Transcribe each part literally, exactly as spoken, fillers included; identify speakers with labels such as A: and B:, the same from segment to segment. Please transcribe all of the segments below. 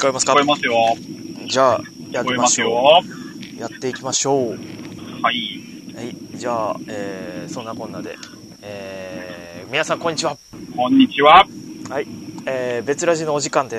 A: こえますか？
B: 聞こえますよ。
A: じゃあやってみましょう。やっていきましょう。
B: はい。
A: はい。じゃあ、えー、そんなこんなで、えー、皆さんこんにちは。
B: こんにちは。
A: はい。えー、別ラジのお時間です。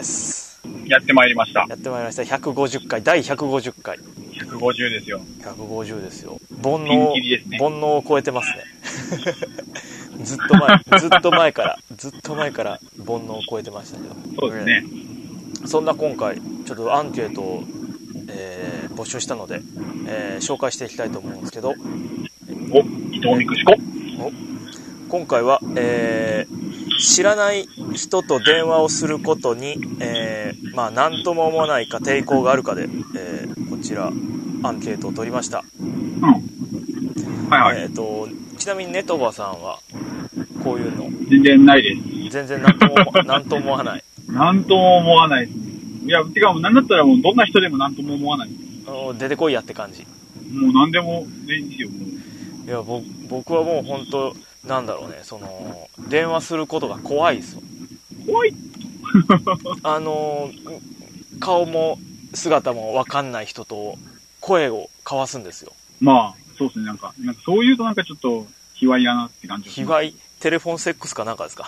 B: やってまいりました。
A: やってまいりました。ひゃくごじゅっかい、だいひゃくごじゅっかい。
B: ひゃくごじゅうですよ。
A: ひゃくごじゅうですよ。煩悩、
B: ピンキリですね。
A: 煩悩を超えてますね。ずっと前、ずっと前から、ずっと前から煩悩を超えてましたけど。
B: そうですね。
A: そんな今回、ちょっとアンケートを、えー、募集したので、えー、紹介していきたいと思うんですけど。
B: お、伊藤美久子。
A: お、今回は、えー、知らない人と電話をすることに、えー、まあ、なんとも思わないか抵抗があるかで、えー、こちら、アンケートを取りました。
B: うん。はいはい。
A: えーと、ちなみにネトバさんは、こういうの
B: 全然ないです。
A: 全然なんとも、なんとも思わない。
B: なんとも思わないです。いや、てか、なんだったらもうどんな人でもなんとも思わない。
A: 出てこいやって感じ。
B: もうなんでもいいですよ、もう。
A: いや、ぼ僕はもう本当なんだろうね、その、電話することが怖いですよ。
B: 怖い
A: あの、顔も姿もわかんない人と声を交わすんですよ。
B: まあ、そうですね、なんか、なんかそういうとなんかちょっと、卑猥やなって感じ。
A: 卑猥テレフォンセックスかなんかですか？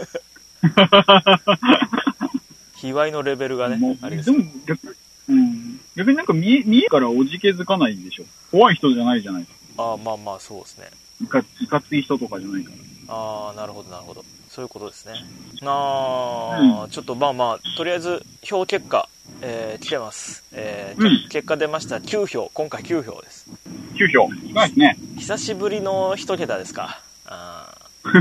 A: 卑猥のレベルがね、あれです。
B: でも逆、うん、逆になんか見え、見えからおじけづかないでしょ。怖い人じゃないじゃないですか。
A: ああ、まあまあそうですね。
B: いか、いかつい人とかじゃないから。
A: ああ、なるほどなるほど。そういうことですね。ああ、うん、ちょっとまあまあ、とりあえず票結果、えー、来てます。えーうん、結果出ました。きゅうひょう、今回きゅうひょうです。
B: きゅうひょう。少ないですね。
A: 久しぶりの一桁ですか。あ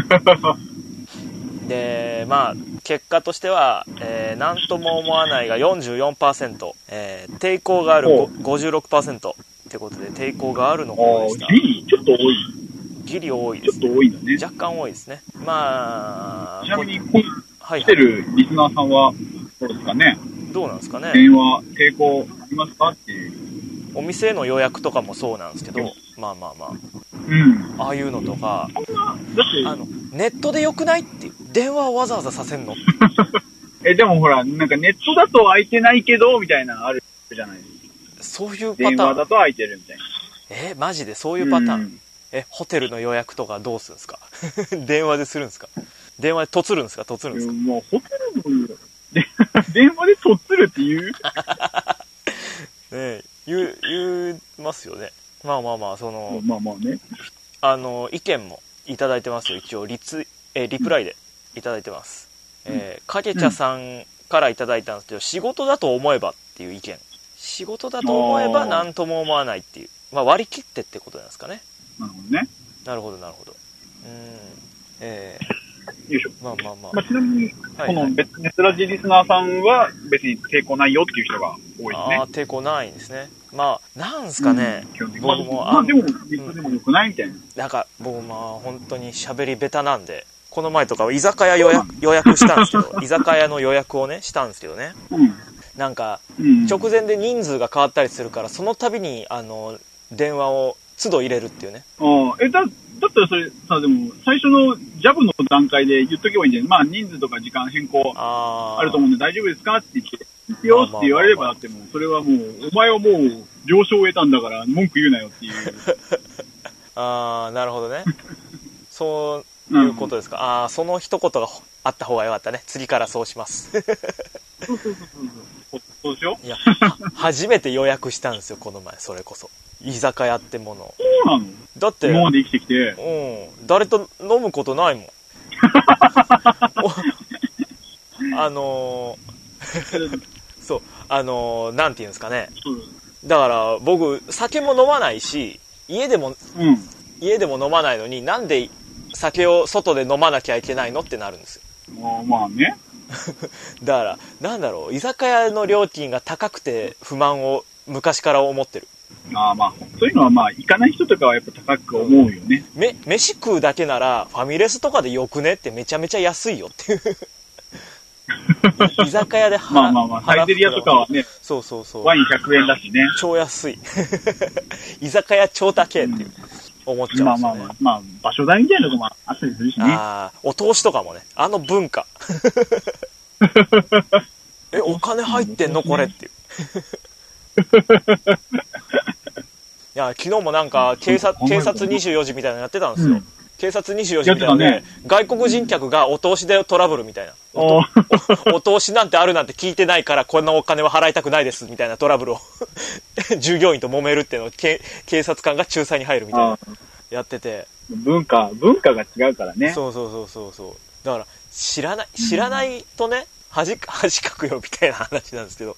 A: で、まあ、結果としては、えー、なんとも思わないが よんじゅうよんパーセント、えー、抵抗がある ごじゅうろくパーセント ってことで、抵抗があるの方でした。
B: ギリちょっと多い。
A: ギリ多いですね。
B: ちょっと多いんだね。
A: 若干多いですね。まあ、
B: ちなみに、こ来てるリスナーさんは、どうですかね。
A: どうなんですかね。
B: 電話、抵抗ありますかっていう。
A: お店への予約とかもそうなんですけど、まあまあまあ。
B: うん。
A: ああいうのとか、
B: だって
A: あの、ネットでよくないっていう。電話をわざわざさせんの
B: え、でもほら、なんかネットだと空いてないけど、みたいなのあるじゃないですか。
A: そういうパターン。
B: 電話だと空いてるみたいな。
A: え、マジでそういうパターン、うん、え、ホテルの予約とかどうするんですか？電話でするんですか？電話でとつるんですか？とつるんですか？
B: もうホテルの電話でとつるって言うね
A: え、言う、言いますよね。まあまあまあ、その、
B: まあまあね。
A: あの、意見もいただいてますよ。一応、リツ、え、リプライでいただいてます。うん、えー、かけちゃさんからいただいたんですけど、仕事だと思えばっていう意見。仕事だと思えば何とも思わないっていう。まあ割り切ってってことなんですかね。
B: なるほどね。
A: なるほど、なるほど。うーん。え
B: ー、よいしょ。
A: まあまあまあ。
B: まあ、ちなみに、この別、ネスラジリスナーさんは別に抵抗ないよっていう人が多いですね。
A: ああ、抵抗ないんですね。まあ、なんすかね。
B: うん、
A: 僕も、
B: まあ、まあ、でも、ネットでもよくないみたいな。
A: なんか、僕まあ、本当に喋り下手なんで、この前とかは居酒屋予約、予約したんですけど、居酒屋の予約をね、したんですけどね。
B: うん。
A: なんか、
B: うん、
A: 直前で人数が変わったりするから、その度に、あの、電話を都度入れるっていうね。
B: ああ、え、だ、だったらそれさ、でも、最初のジャブの段階で言っとけばいいんじゃない？まあ、人数とか時間変更あると思うんで大丈夫ですかって言って、いいよって言われれば、だってもう、それはもう、お前はもう、了承を得たんだから、文句言うなよっていう。
A: ああ、なるほどね。そういうことですか。うん、ああ、その一言があった方がよかったね。次からそうします。
B: そうそうそうそう。そうしよう。
A: いや、初めて予約したんですよ、この前、それこそ。居酒屋ってものを。
B: そうなの？
A: だって、
B: 今まで生きてきて。
A: うん。誰と飲むことないもん。あのー、そう、あのー、なんていうんですかね。
B: うん、
A: だから、僕、酒も飲まないし、家でも、
B: うん、
A: 家でも飲まないのに、なんで酒を外で飲まなきゃいけないのってなるんですよ。
B: あまあね。
A: だから、なんだろう、居酒屋の料金が高くて不満を昔から思ってる。
B: あまあ、そういうのはまあ、行かない人とかはやっぱ高く思うよね。
A: め、飯食うだけなら、ファミレスとかでよくねってめちゃめちゃ安いよっていう。居酒屋で払
B: まあまあまあ、サイゼリアとかはね、
A: そうそうそう。
B: ワインひゃくえんだしね。
A: 超安い。居酒屋超高えっていう、うん、思っちゃうんですよね。
B: まあまあまあ、まあ、場所代みたいなとこもあったりするしね。
A: ああ、お通しとかもね、あの文化。 え、お金入ってんのこれっていう。いや、昨日もなんか、警察、警察にじゅうよじみたいなのやってたんですよ。うん、警察にじゅうよじみたいなので、ね、外国人客がお通しでトラブルみたいな。お, お, お通しなんてあるなんて聞いてないから、こんなお金は払いたくないですみたいなトラブルを従業員と揉めるっていうのを警察官が仲裁に入るみたいなやってて。
B: 文化、文化が違うからね。
A: そうそうそうそうそう。だから知らない知らないとね、恥恥かくよみたいな話なんですけど。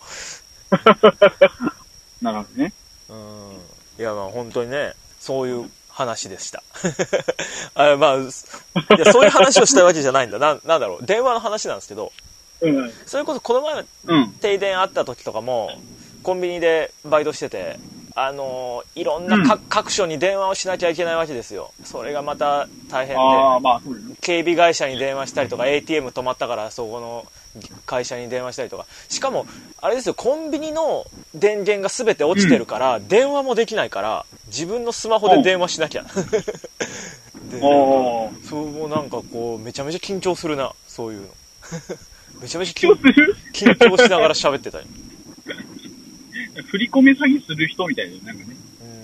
B: なるほどね。
A: うん。いやまあ本当にね、そういう話でしたあ、まあ、いやそういう話をしたいわけじゃないんだ。な、なんだろう、電話の話なんですけど、うん、それこそこの前の停電あった時とかも、コンビニでバイトしてて、あのー、いろんな、うん、各所に電話をしなきゃいけないわけですよ。それがまた大変で、あ、まあそうですね、警備会社に電話したりとか エーティーエム 止まったからそこの会社に電話したりとか、しかもあれですよ、コンビニの電源が全て落ちてるから、うん、電話もできないから自分のスマホで電話しなきゃで、そうなんかこうめちゃめちゃ緊張するな、そういうのめちゃめちゃ緊張しながら喋ってたり
B: 振り込め詐欺する人みたいな、なんかね、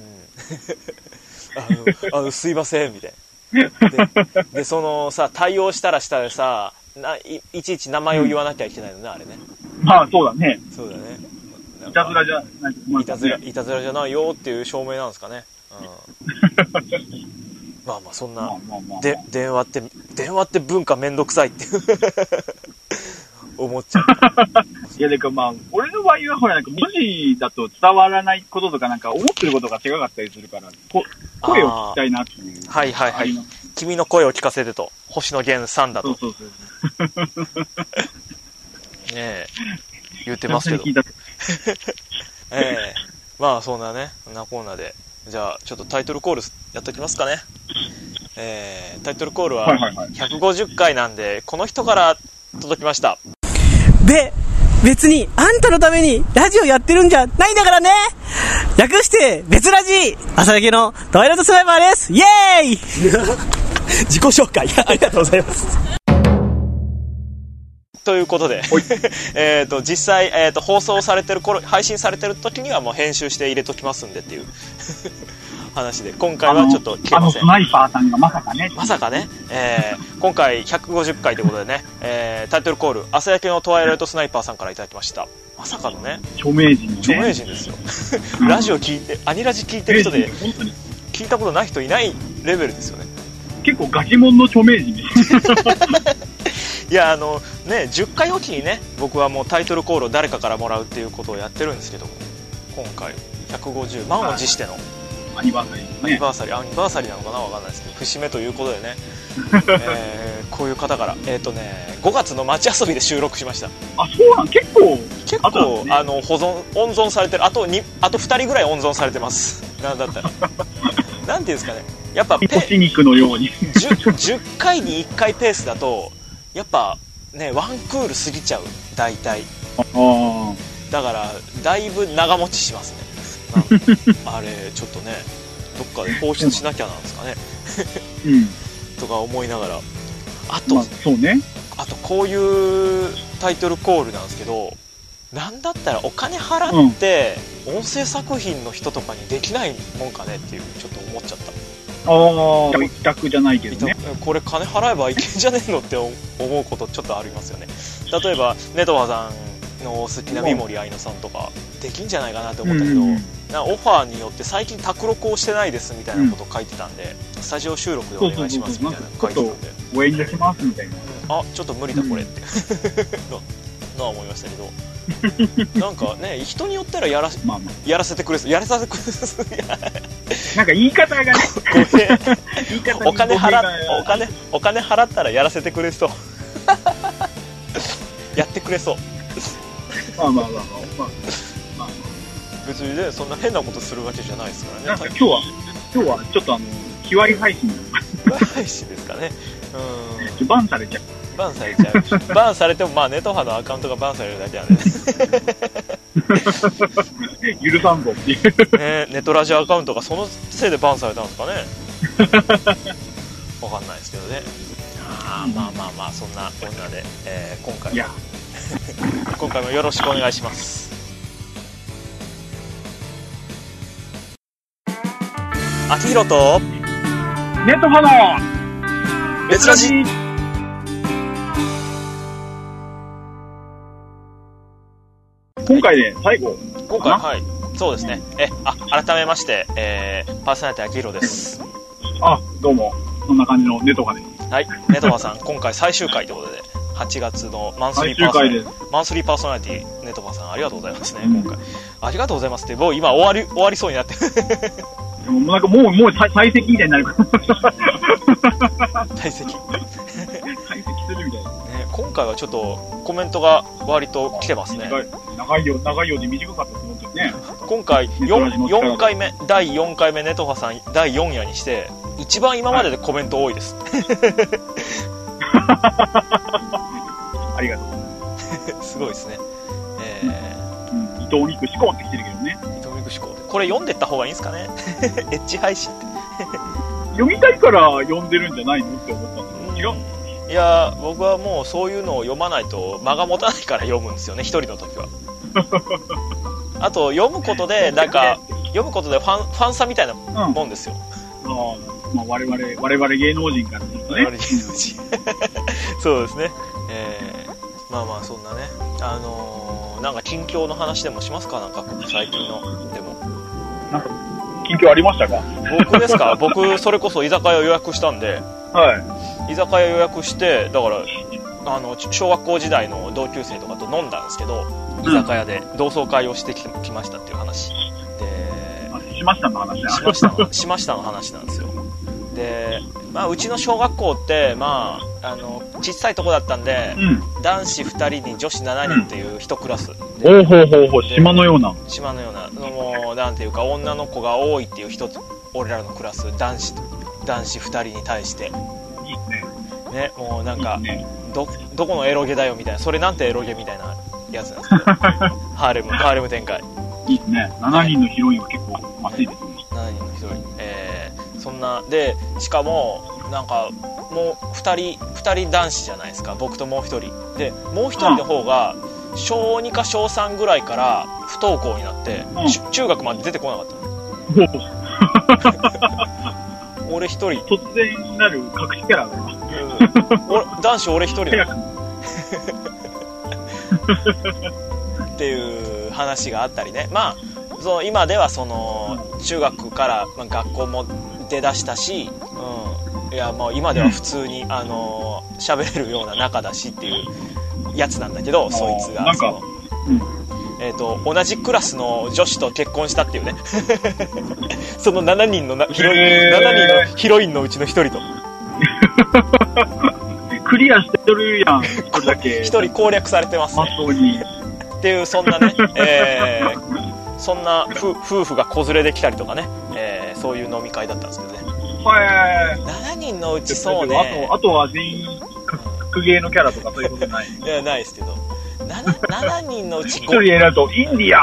A: うんあのあのすいませんみたいなで, でそのさ、対応したらしたらさ、ないいちいち名前を言わなきゃいけないのね、うん、あれね。
B: まあそうだね。
A: そうだね。
B: いたずらじゃない、
A: いたずら、いたずらじゃないよっていう証明なんですかね。うん、まあまあそんな、まあまあまあ、で電話って電話って文化めんどくさいって思っちゃう。
B: いや、だからまあ俺の場合はほら、なんか文字だと伝わらないこととか、なんか思ってることが違かったりするから、こ声を聞きたいなっていう。
A: はいはいはい。君の声を聞かせてと、星野源さんだと。そうそうそうねえ、言ってますけど。ええ、まあそんなね、そんなコーナーで、じゃあちょっとタイトルコールやっときますかね。えー、タイトルコールはひゃくごじゅっかいなんで、この人から届きました。
C: で、別にあんたのためにラジオやってるんじゃないんだからね。略して別ラジ、朝焼けのトワイライトスナイパーです。イエーイ自己紹介ありがとうございます
A: ということでえと実際、えー、と放送されてる頃、配信されてる時にはもう編集して入れときますんでっていう話で、今回はちょっと聞けません。
B: あのスナイパーさんがまさかね
A: まさかね、えー、今回ひゃくごじゅっかいということでね、えー、タイトルコール朝焼けのトワイライトスナイパーさんからいただきました。まさかのね、
B: 著名人、ね、
A: 著名人ですよラジオ聞いて、アニラジ聞いてる人で聞いたことない人いないレベルですよね。
B: 結構ガキモンの著名人です
A: いや、あのね、じゅっかいおきにね、僕はもうタイトルコールを誰かからもらうっていうことをやってるんですけども、今回ひゃくごじゅう、満を持しての
B: アニバーサリー、ね、
A: アニバーサリー、アニバーサリーなのかな、わかんないですけど、節目ということでね、えー、こういう方から、えっとね、ごがつの街遊びで収録しました。
B: あ、そうなん、結構
A: 結構、ね、あの保存温存されてる。あとにあとふたりぐらい温存されてます。なんだったらなんていうんですかね、やっぱ
B: 干し肉のように
A: 10, じゅっかいにいっかいペースだとやっぱね、ワンクール過ぎちゃう、大体。あ、だからだいぶ長持ちしますねあれちょっとね、どっかで放出しなきゃなんですかねうん、とか思いながら、あと、
B: まあ、そうね、
A: あとこういうタイトルコールなんですけど、なんだったらお金払って音声作品の人とかにできないもんかねっていう、ちょっと思っちゃった。
B: ああ、委託じゃないけどね、
A: これ金払えばいけんじゃねえのって思うことちょっとありますよね。例えばネトワさんの好きな三森愛乃さんとかできんじゃないかなって思ったけど、うんうん、なオファーによって最近卓録をしてないですみたいなことを書いてたんで、うん、スタジオ収録でお願いしますみたいなの書いてたんで、
B: お遠慮しますみたいな、
A: うん、あ、ちょっと無理だこれって、うん、ののは思いましたけどなんかね、人によったらやら、まあまあ、やらせてくれそう、やらせてくれそう
B: なんか言い方がね
A: 言い方お金払っお金お金払ったらやらせてくれそうやってくれそう
B: まあまあまあまあまあ、まあ、
A: 別にね、そんな変なことするわけじゃないですからね。
B: なんか今日は今日はちょっとあの日割り配信
A: 日割り配信ですかね。
B: うん、バンされちゃう
A: バンされちゃうバンされても、まあネトハのアカウントがバンされるだけなんでね
B: 許さんぞっていう
A: ね、ネトラジアカウントがそのせいでバンされたんですかねわかんないですけどね。あ、まあまあまあ、そんなこんなで、えー、今回は今回もよろしくお願いします。あきひろと
B: ネットファの
A: 別ラジ。
B: 今回で最後。
A: 今回はいそうですね。えあ改めまして、えー、パーソナリティあきひろです。
B: あどうもそんな感じのネトファです。
A: はいネトファさん今回最終回ということではちがつのマンスリーパーソナリティマンスリーパーソナリティネトファさんありがとうございますね、うん、今回ありがとうございますってもう今終わり終わりそうになって
B: もうなんかもうもう退席みたいになる退
A: 席退席する
B: みたいな、
A: ね、今回はちょっとコメントが割と来てますね。
B: 長いよ長いようで短かったと思うんですね。
A: 今回 4, よんかいめだいよんかいめネトファさんだいよん夜にして一番今まででコメント多いです、はい、
B: ありがとう
A: すごいですね、え
B: ーうん、伊藤肉思考ってきてるけどね。
A: 伊藤肉思考これ読んでった方がいいんですかねエッジ配信って
B: 読みたいから読んでるんじゃないのって思ったんですけど、違う。
A: いや僕はもうそういうのを読まないと間が持たないから読むんですよね一人の時はあと読むことでなんか読むことでファン、ファン差みたいなもんですよ、
B: うん、あ、まあ、我々我々芸能人からするとね我々芸能人
A: そうですね、えー、まあまあそんなねあのー、なんか近況の話でもしますか。なんか最近のでも
B: なんか近況ありましたか。
A: 僕ですか僕それこそ居酒屋予約したんで、
B: はい、
A: 居酒屋予約してだからあの小学校時代の同級生とかと飲んだんですけど、居酒屋で同窓会をしてきましたっていう話で、
B: しましたの話
A: しましたのしましたの話なんですよ。で、まあ、うちの小学校って、まあ、あの小さいとこだったんで、うん、男子ふたりに女子しちにんっていう一クラス、うん、
B: おほうほうほう島のような
A: 島のようなもうなんていうか女の子が多いっていう一つ俺らのクラス男子男子ふたりに対していい
B: ね
A: ね、もうなんかいい、ね、ど, どこのエロゲだよみたいなそれなんてエロゲみたいなやつなんですけどハーレムハーレム展開
B: いいですね。しちにんのヒロインは結構熱いですね。
A: しちにんのヒロイン、えー、そんなでしかもなんかもうふたりふたり男子じゃないですか。僕ともうひとりでもうひとりの方がしょうにかしょうさんぐらいから不登校になって、うん、中学まで出てこなかった俺一人
B: 突然になる隠しキャラだな、うん、
A: 男子俺一人だっていう話があったりね。まあその今ではその中学から、まあ、学校も出だしたし、うん、いやもう今では普通にあの喋れるような仲だしっていうやつなんだけど、そいつがその、うんえーと、同じクラスの女子と結婚したっていうねそのしちにんのなヒロイン、えー、しちにんのヒロインのうちのひとりと
B: クリアしてるやんこれだけ
A: ひとり攻略されてますねっていうそんなね、えー、そんな夫婦が子連れできたりとかね、えー、そういう飲み会だったんですけどね。
B: はい。
A: しちにんのうちそうね
B: あと、あとは全員格ゲーのキャラとかそういうことない
A: いやないですけどしちにんのうち
B: ひとり選ぶとインディア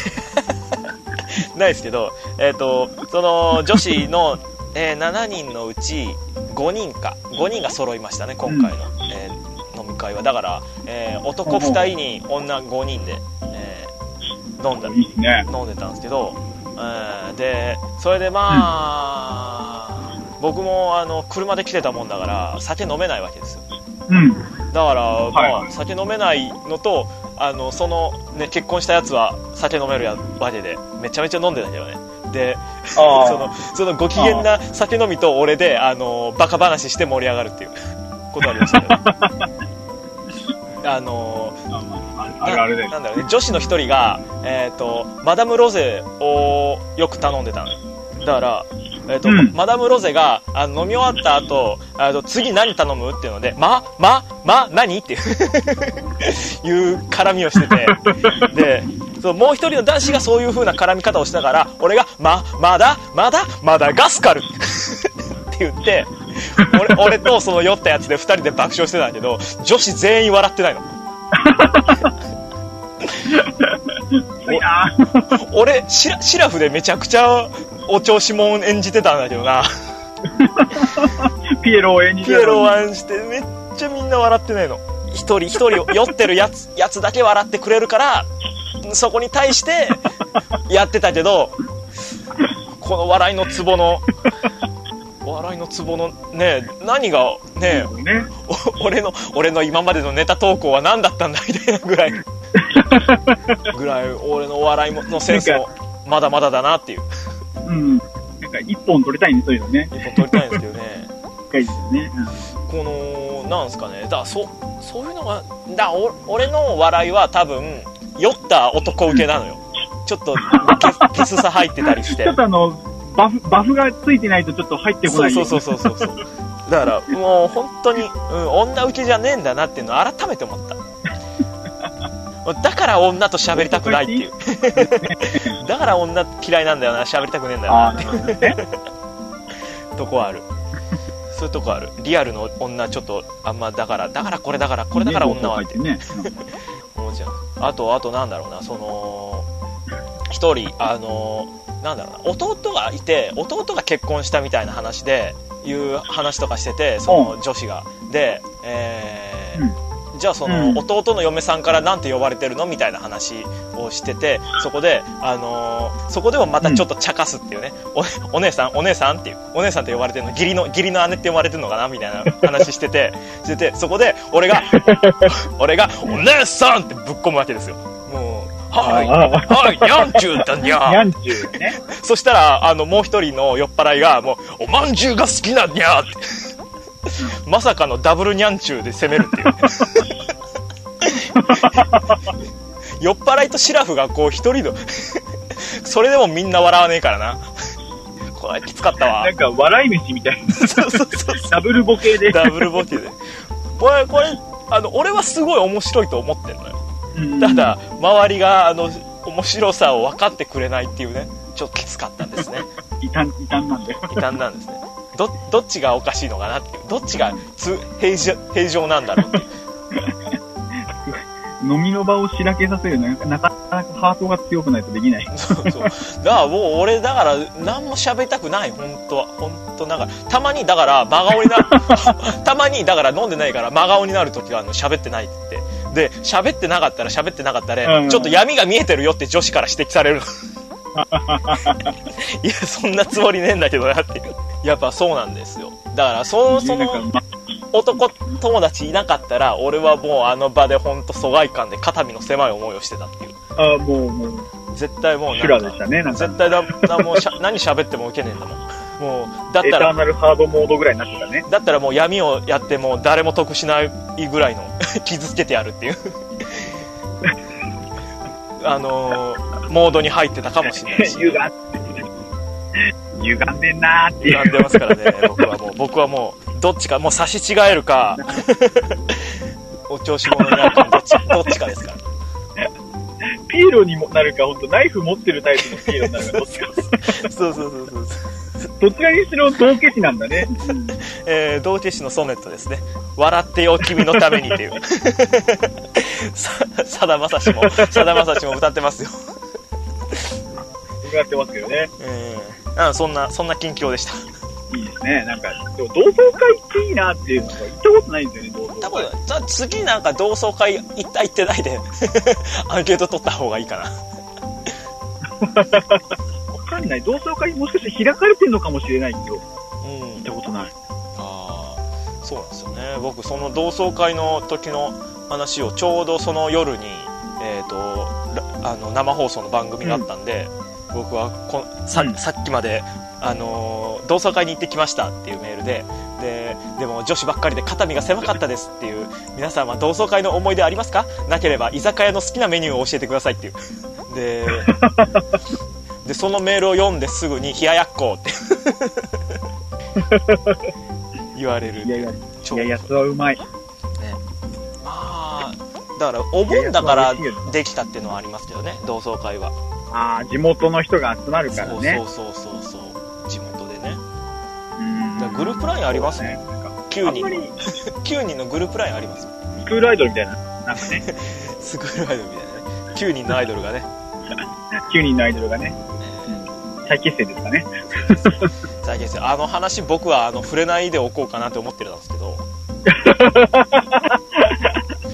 A: ないですけど、えーと、その女子の、えー、しちにんのうちごにんかごにんが揃いましたね今回の、うんえー、飲み会は。だから、えー、男ふたりに女ごにんで、えー、飲んだ
B: いいですね、
A: 飲んでたんですけど、えー、でそれでまあ、うん、僕もあの車で来てたもんだから酒飲めないわけですよ、
B: うん、
A: だから、まあはい、酒飲めないのとあのその、ね、結婚したやつは酒飲めるわけでめちゃめちゃ飲んでたけどね。でそのそのご機嫌な酒飲みと俺であのバカ話して盛り上がるっていうことありましたけどあの
B: あるあるで
A: なんだろうね、女子の一人が、えーと、マダムロゼをよく頼んでたのだから、えーとうん、マダムロゼがあの飲み終わった後あの次何頼むっていうのでままま何っていういう絡みをしててでそうもう一人の男子がそういう風な絡み方をしたから俺がままだまだまだガスカルって言って俺, 俺とその酔ったやつでふたりで爆笑してたんだけど女子全員笑ってないの俺シ ラ, シラフでめちゃくちゃお調子者演じてたんだけどな
B: ピエロを演じて
A: ピエロを演じてめっちゃみんな笑ってないの。 一人一人酔ってるやつやつだけ笑ってくれるからそこに対してやってたけど、この笑いのツボの笑いのツボのね、何がね、ね俺の俺の今までのネタ投稿は何だったんだみたいなぐらいぐらい俺のお笑いのセンスもまだまだだなっていう。
B: うん。なんか一本取りたいんですよね。
A: 一本取りたいんですけどね。
B: 深いですよね。
A: うん、このなんですかね。だそそういうのがだお俺の笑いは多分酔った男受けなのよ。うん、ちょっとゲスさ入ってたりして。
B: ちょっとあのバフバフがついてないとちょっと入ってこない。
A: そうそうそうそうそう。だからもう本当に、うん、女受けじゃねえんだなっていうのを改めて思った。だから女と喋りたくないっていうだから女嫌いなんだよな、喋りたくねえんだよなっていうとこある。そういうとこある。リアルの女ちょっとあんまだからだからこれだからこれだから女はってね思っちゃう。あとあとなんだろうな、その一人あのなんだろうな、弟がいて弟が結婚したみたいな話でいう話とかしてて、その女子がで、えーうんじゃあその弟の嫁さんからなんて呼ばれてるのみたいな話をしてて、そこで、あのー、そこでもまたちょっと茶化すっていうね、お, お姉さんお姉さんっていうお姉さんって呼ばれてるの、義理の義理の姉って呼ばれてるのかなみたいな話しててしてて、そこで俺が俺がお姉さんってぶっ込むわけですよ。もうはいはいニャンチューだにゃー、ニャンチューね。そしたらあのもう一人の酔っ払いがもうおまんじゅうが好きなにゃーってまさかのダブルニャンチューで攻めるっていう酔っ払いとシラフがこう一人のそれでもみんな笑わねえからなこれきつかったわ。
B: なんか笑い飯みたいなそうそうそうダブルボケで
A: ダブルボケでこれこれあの俺はすごい面白いと思ってんのよ、うん、ただ周りがあの面白さを分かってくれないっていうね、ちょっときつかったんですね。
B: 異端異端なんだよ。
A: 異端なんですね。ど, どっちがおかしいのかなっていう、どっちがつ 平, 平常なんだろうっていう
B: 飲みの場をしらけさせるのなかなかハートが強くないとできない。
A: そうそうだからもう俺だから何も喋りたくない、本当は本当なんかたまにだから真顔になるたまにだから飲んでないから真顔になる時があるの、喋ってないってで喋ってなかったら喋ってなかったら、うん、ちょっと闇が見えてるよって女子から指摘されるのいやそんなつもりねえんだけどなっていう。やっぱそうなんですよ。だからそその男友達いなかったら俺はもうあの場で本当疎外感で肩身の狭い思いをしてたっていう。
B: ああもうもう
A: 絶対もう
B: 修羅でしたね。なんか
A: 絶対だもうしゃ何喋ってもウケねえんだもん。もうだったらエタ
B: ーナルハードモードぐらいになってたね。
A: だったらもう闇をやっても誰も得しないぐらいの傷つけてやるっていうあのー、モードに入ってたかもしれないし。
B: 歪んでんなーっていう。
A: 歪んでますからね。僕はもう僕はもうどっちかもう差し違えるかお調子者になるかどっちどっちかですから。
B: ピエロにもなるか、本当ナイフ持ってるタイプのピエロになるかどっちか。
A: そうそうそうそう。
B: どちらにしろ道化師なんだね。
A: えー、道化師のソネットですね。笑ってよ君のためにっていう。さだまさしもさだまさしも歌ってますよ。
B: 歌ってますけどね。
A: えー、あそんなそんな近況でした。
B: いいですね。なんかでも同窓会っていいなっていうのが行ったことないんですよね。同窓会。
A: 多分次なんか同窓会行った行ってないでアンケート取った方がいいかな。
B: わかんない。同窓会もしかして開かれてるのかもしれないけど、うん、行ったことない。
A: ああ、そうなんですよね。僕その同窓会の時の話をちょうどその夜にえっ、ー、とあの生放送の番組があったんで、うん、僕はこ さ,、うん、さっきまであのー、同窓会に行ってきましたっていうメールで、ででも女子ばっかりで肩身が狭かったですっていう、皆さんは同窓会の思い出ありますか？なければ居酒屋の好きなメニューを教えてくださいっていうででそのメールを読んですぐに冷ややっこって言われる。
B: いやいやいややつはうまい、ね、
A: まあだからお盆だからできたっていうのはありますけどね、同窓会は。
B: ああ、地元の人が集まるからね。
A: そうそうそうそうそう、地元でね。うんだグループラインありますね。きゅうにんきゅうにんのグループラインあります。
B: スクールアイドルみたいな、なんかね
A: スクールアイドルみたいなね、きゅうにんのアイドルがね
B: きゅうにんのアイドルがね、うん、再結成ですかね
A: 再結成。あの話僕はあの触れないでおこうかなって思ってたんですけど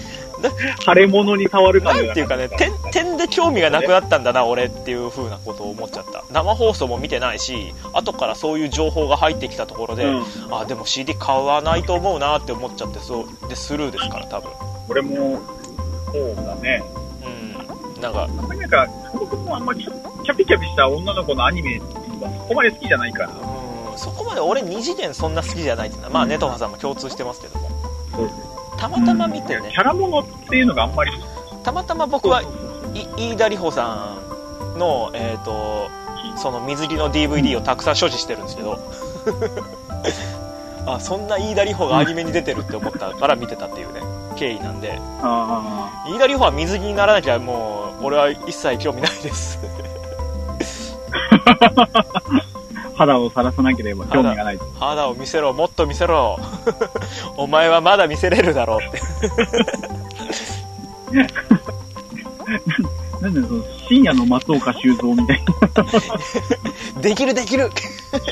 B: 腫れ物に触るか
A: なんていうかね、点、点で興味がなくなったんだな、俺っていう風なことを思っちゃった。生放送も見てないし、後からそういう情報が入ってきたところで、うん、あ、でも シーディー 買わないと思うなって思っちゃって、そうでスルーですから、多分。
B: 俺も、そうだね。
A: うん。なんか、
B: なんか、僕もあんまりキャピキャピした女の子のアニメはそこまで好きじゃないから。
A: うん、そこまで俺二次元そんな好きじゃないっていうのは、まあ、ネトファさんも共通してますけども。そうですね。たまたま見てね、うん、
B: キャラものっていうのがあんまり
A: たまたま僕は飯田里穂さんの、えーと、その水着の ディーブイディー をたくさん所持してるんですけどあ、そんな飯田里穂がアニメに出てるって思ったから見てたっていうね経緯なんで、あ飯田里穂は水着にならなきゃもう俺は一切興味ないです
B: 肌をさらさなければ興味がない。
A: 肌, 肌を見せろ、もっと見せろお前はまだ見せれるだろうって
B: なんでその深夜の松岡修造みたい
A: なできるできる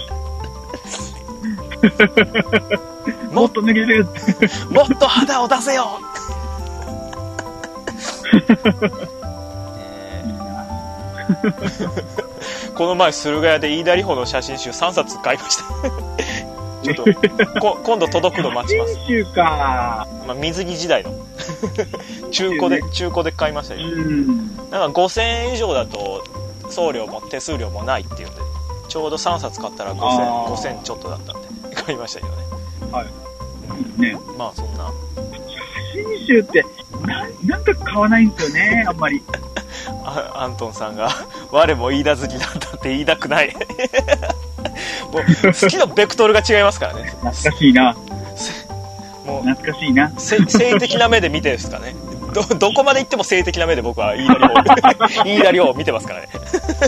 B: もっと脱げる
A: もっと肌を出せよこの前駿河屋で飯田里穂の写真集さんさつ買いましたちょっとこ今度届くの待ちます。
B: 写真集か、
A: まあ、水着時代の中古で中古で買いましたよ。なんかごせんえん以上だと送料も手数料もないっていうんで、ちょうどさんさつ買ったらごせん、ごせんちょっとだったんで買いましたけどね。
B: はい、うん、ね、
A: まあそんな
B: 写真集ってな、なんか買わないんですよね、あんまり
A: あアントンさんが我も飯田好きなんだって言いたくないもう好きのベクトルが違いますからね。
B: 懐かしいな、もう懐かしいな、
A: 性的な目で見てるんですかね。 ど, どこまで行っても性的な目で僕は飯田里穂飯田里穂を見てますからね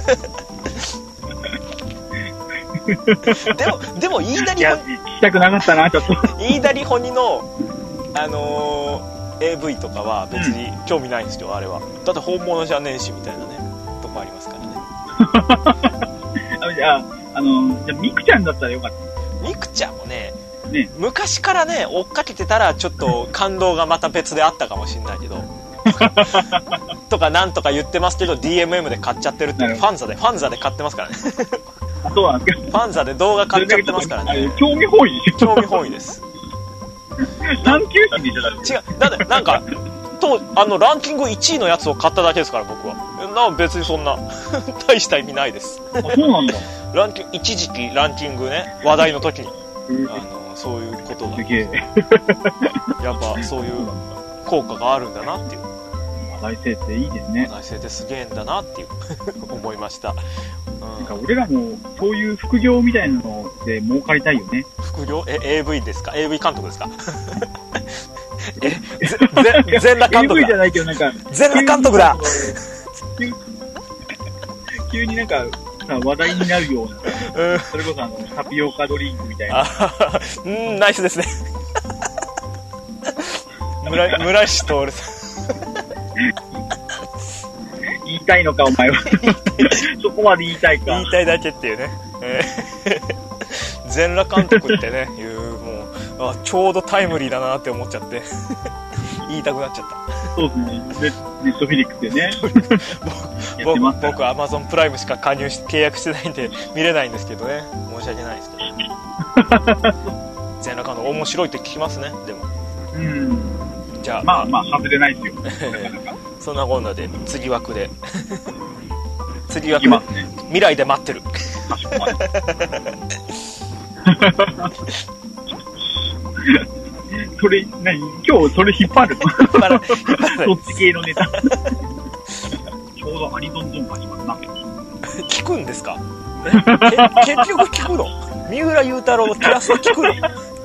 A: でもでも飯田里穂
B: 聞きたくなかったな、ちょっと
A: 飯田里穂にのあのー、エーブイ とかは別に興味ないんですよ、あれは。だって本物じゃねえしみたいなねとこありますからね
B: あじゃああのじゃあミクちゃんだったらよかった。
A: ミクちゃんもね、
B: ね、
A: 昔からね追っかけてたらちょっと感動がまた別であったかもしれないけどとかなんとか言ってますけど ディーエムエム で買っちゃってるってファンザでファンザで買ってますからね
B: あ、そうなんですか。
A: ファンザで動画買っちゃってますからね。
B: 興味本位
A: 興味本位です
B: 探求心でじゃ
A: 違う、だってなんかとあのランキングいちいのやつを買っただけですから僕は。な別にそんな大した意味ないです。
B: あ、そうなんだ。
A: ランキング一時期ランキングね話題の時に、あのそういうことがやっぱそういう効果があるんだなっていう。
B: 話題性っていいですね。
A: 話題性ってすげえんだなっていう思いました、
B: うん、なんか俺らもそういう副業みたいなので儲かりたいよね。
A: 副業え エーブイ ですか？ エーブイ 監督ですか？えぜ全裸監督だ。
B: エーブイ じゃないけどなんか
A: 全裸監督だ。
B: 急, 急になんかさ話題になるような、うん、それこそあのタピオカドリンクみたいな。
A: うん、ナイスですね村, 村石徹さん
B: 言いたいのかお前はそこまで言いたいか。
A: 言いたいだけっていうね、えー、全裸監督ってねいうもうあちょうどタイムリーだなって思っちゃって言いたくなっちゃった。
B: そうですね、ネットフィリックスでね
A: 僕僕アマゾンプライムしか加入し契約してないんで見れないんですけどね、申し訳ないですけど全裸監督面白いって聞きますね。でも
B: うん
A: じゃあ
B: まあまあ外れないですよ
A: そんなこんなで次枠で次枠で、ね、未来で待ってる
B: それ何今日それ引っ張るのそっち系のネタちょうどアニソンゾーン始まるな。
A: 聞くんですか？え結局聞くの？三浦雄太郎のキャラスト聞くの？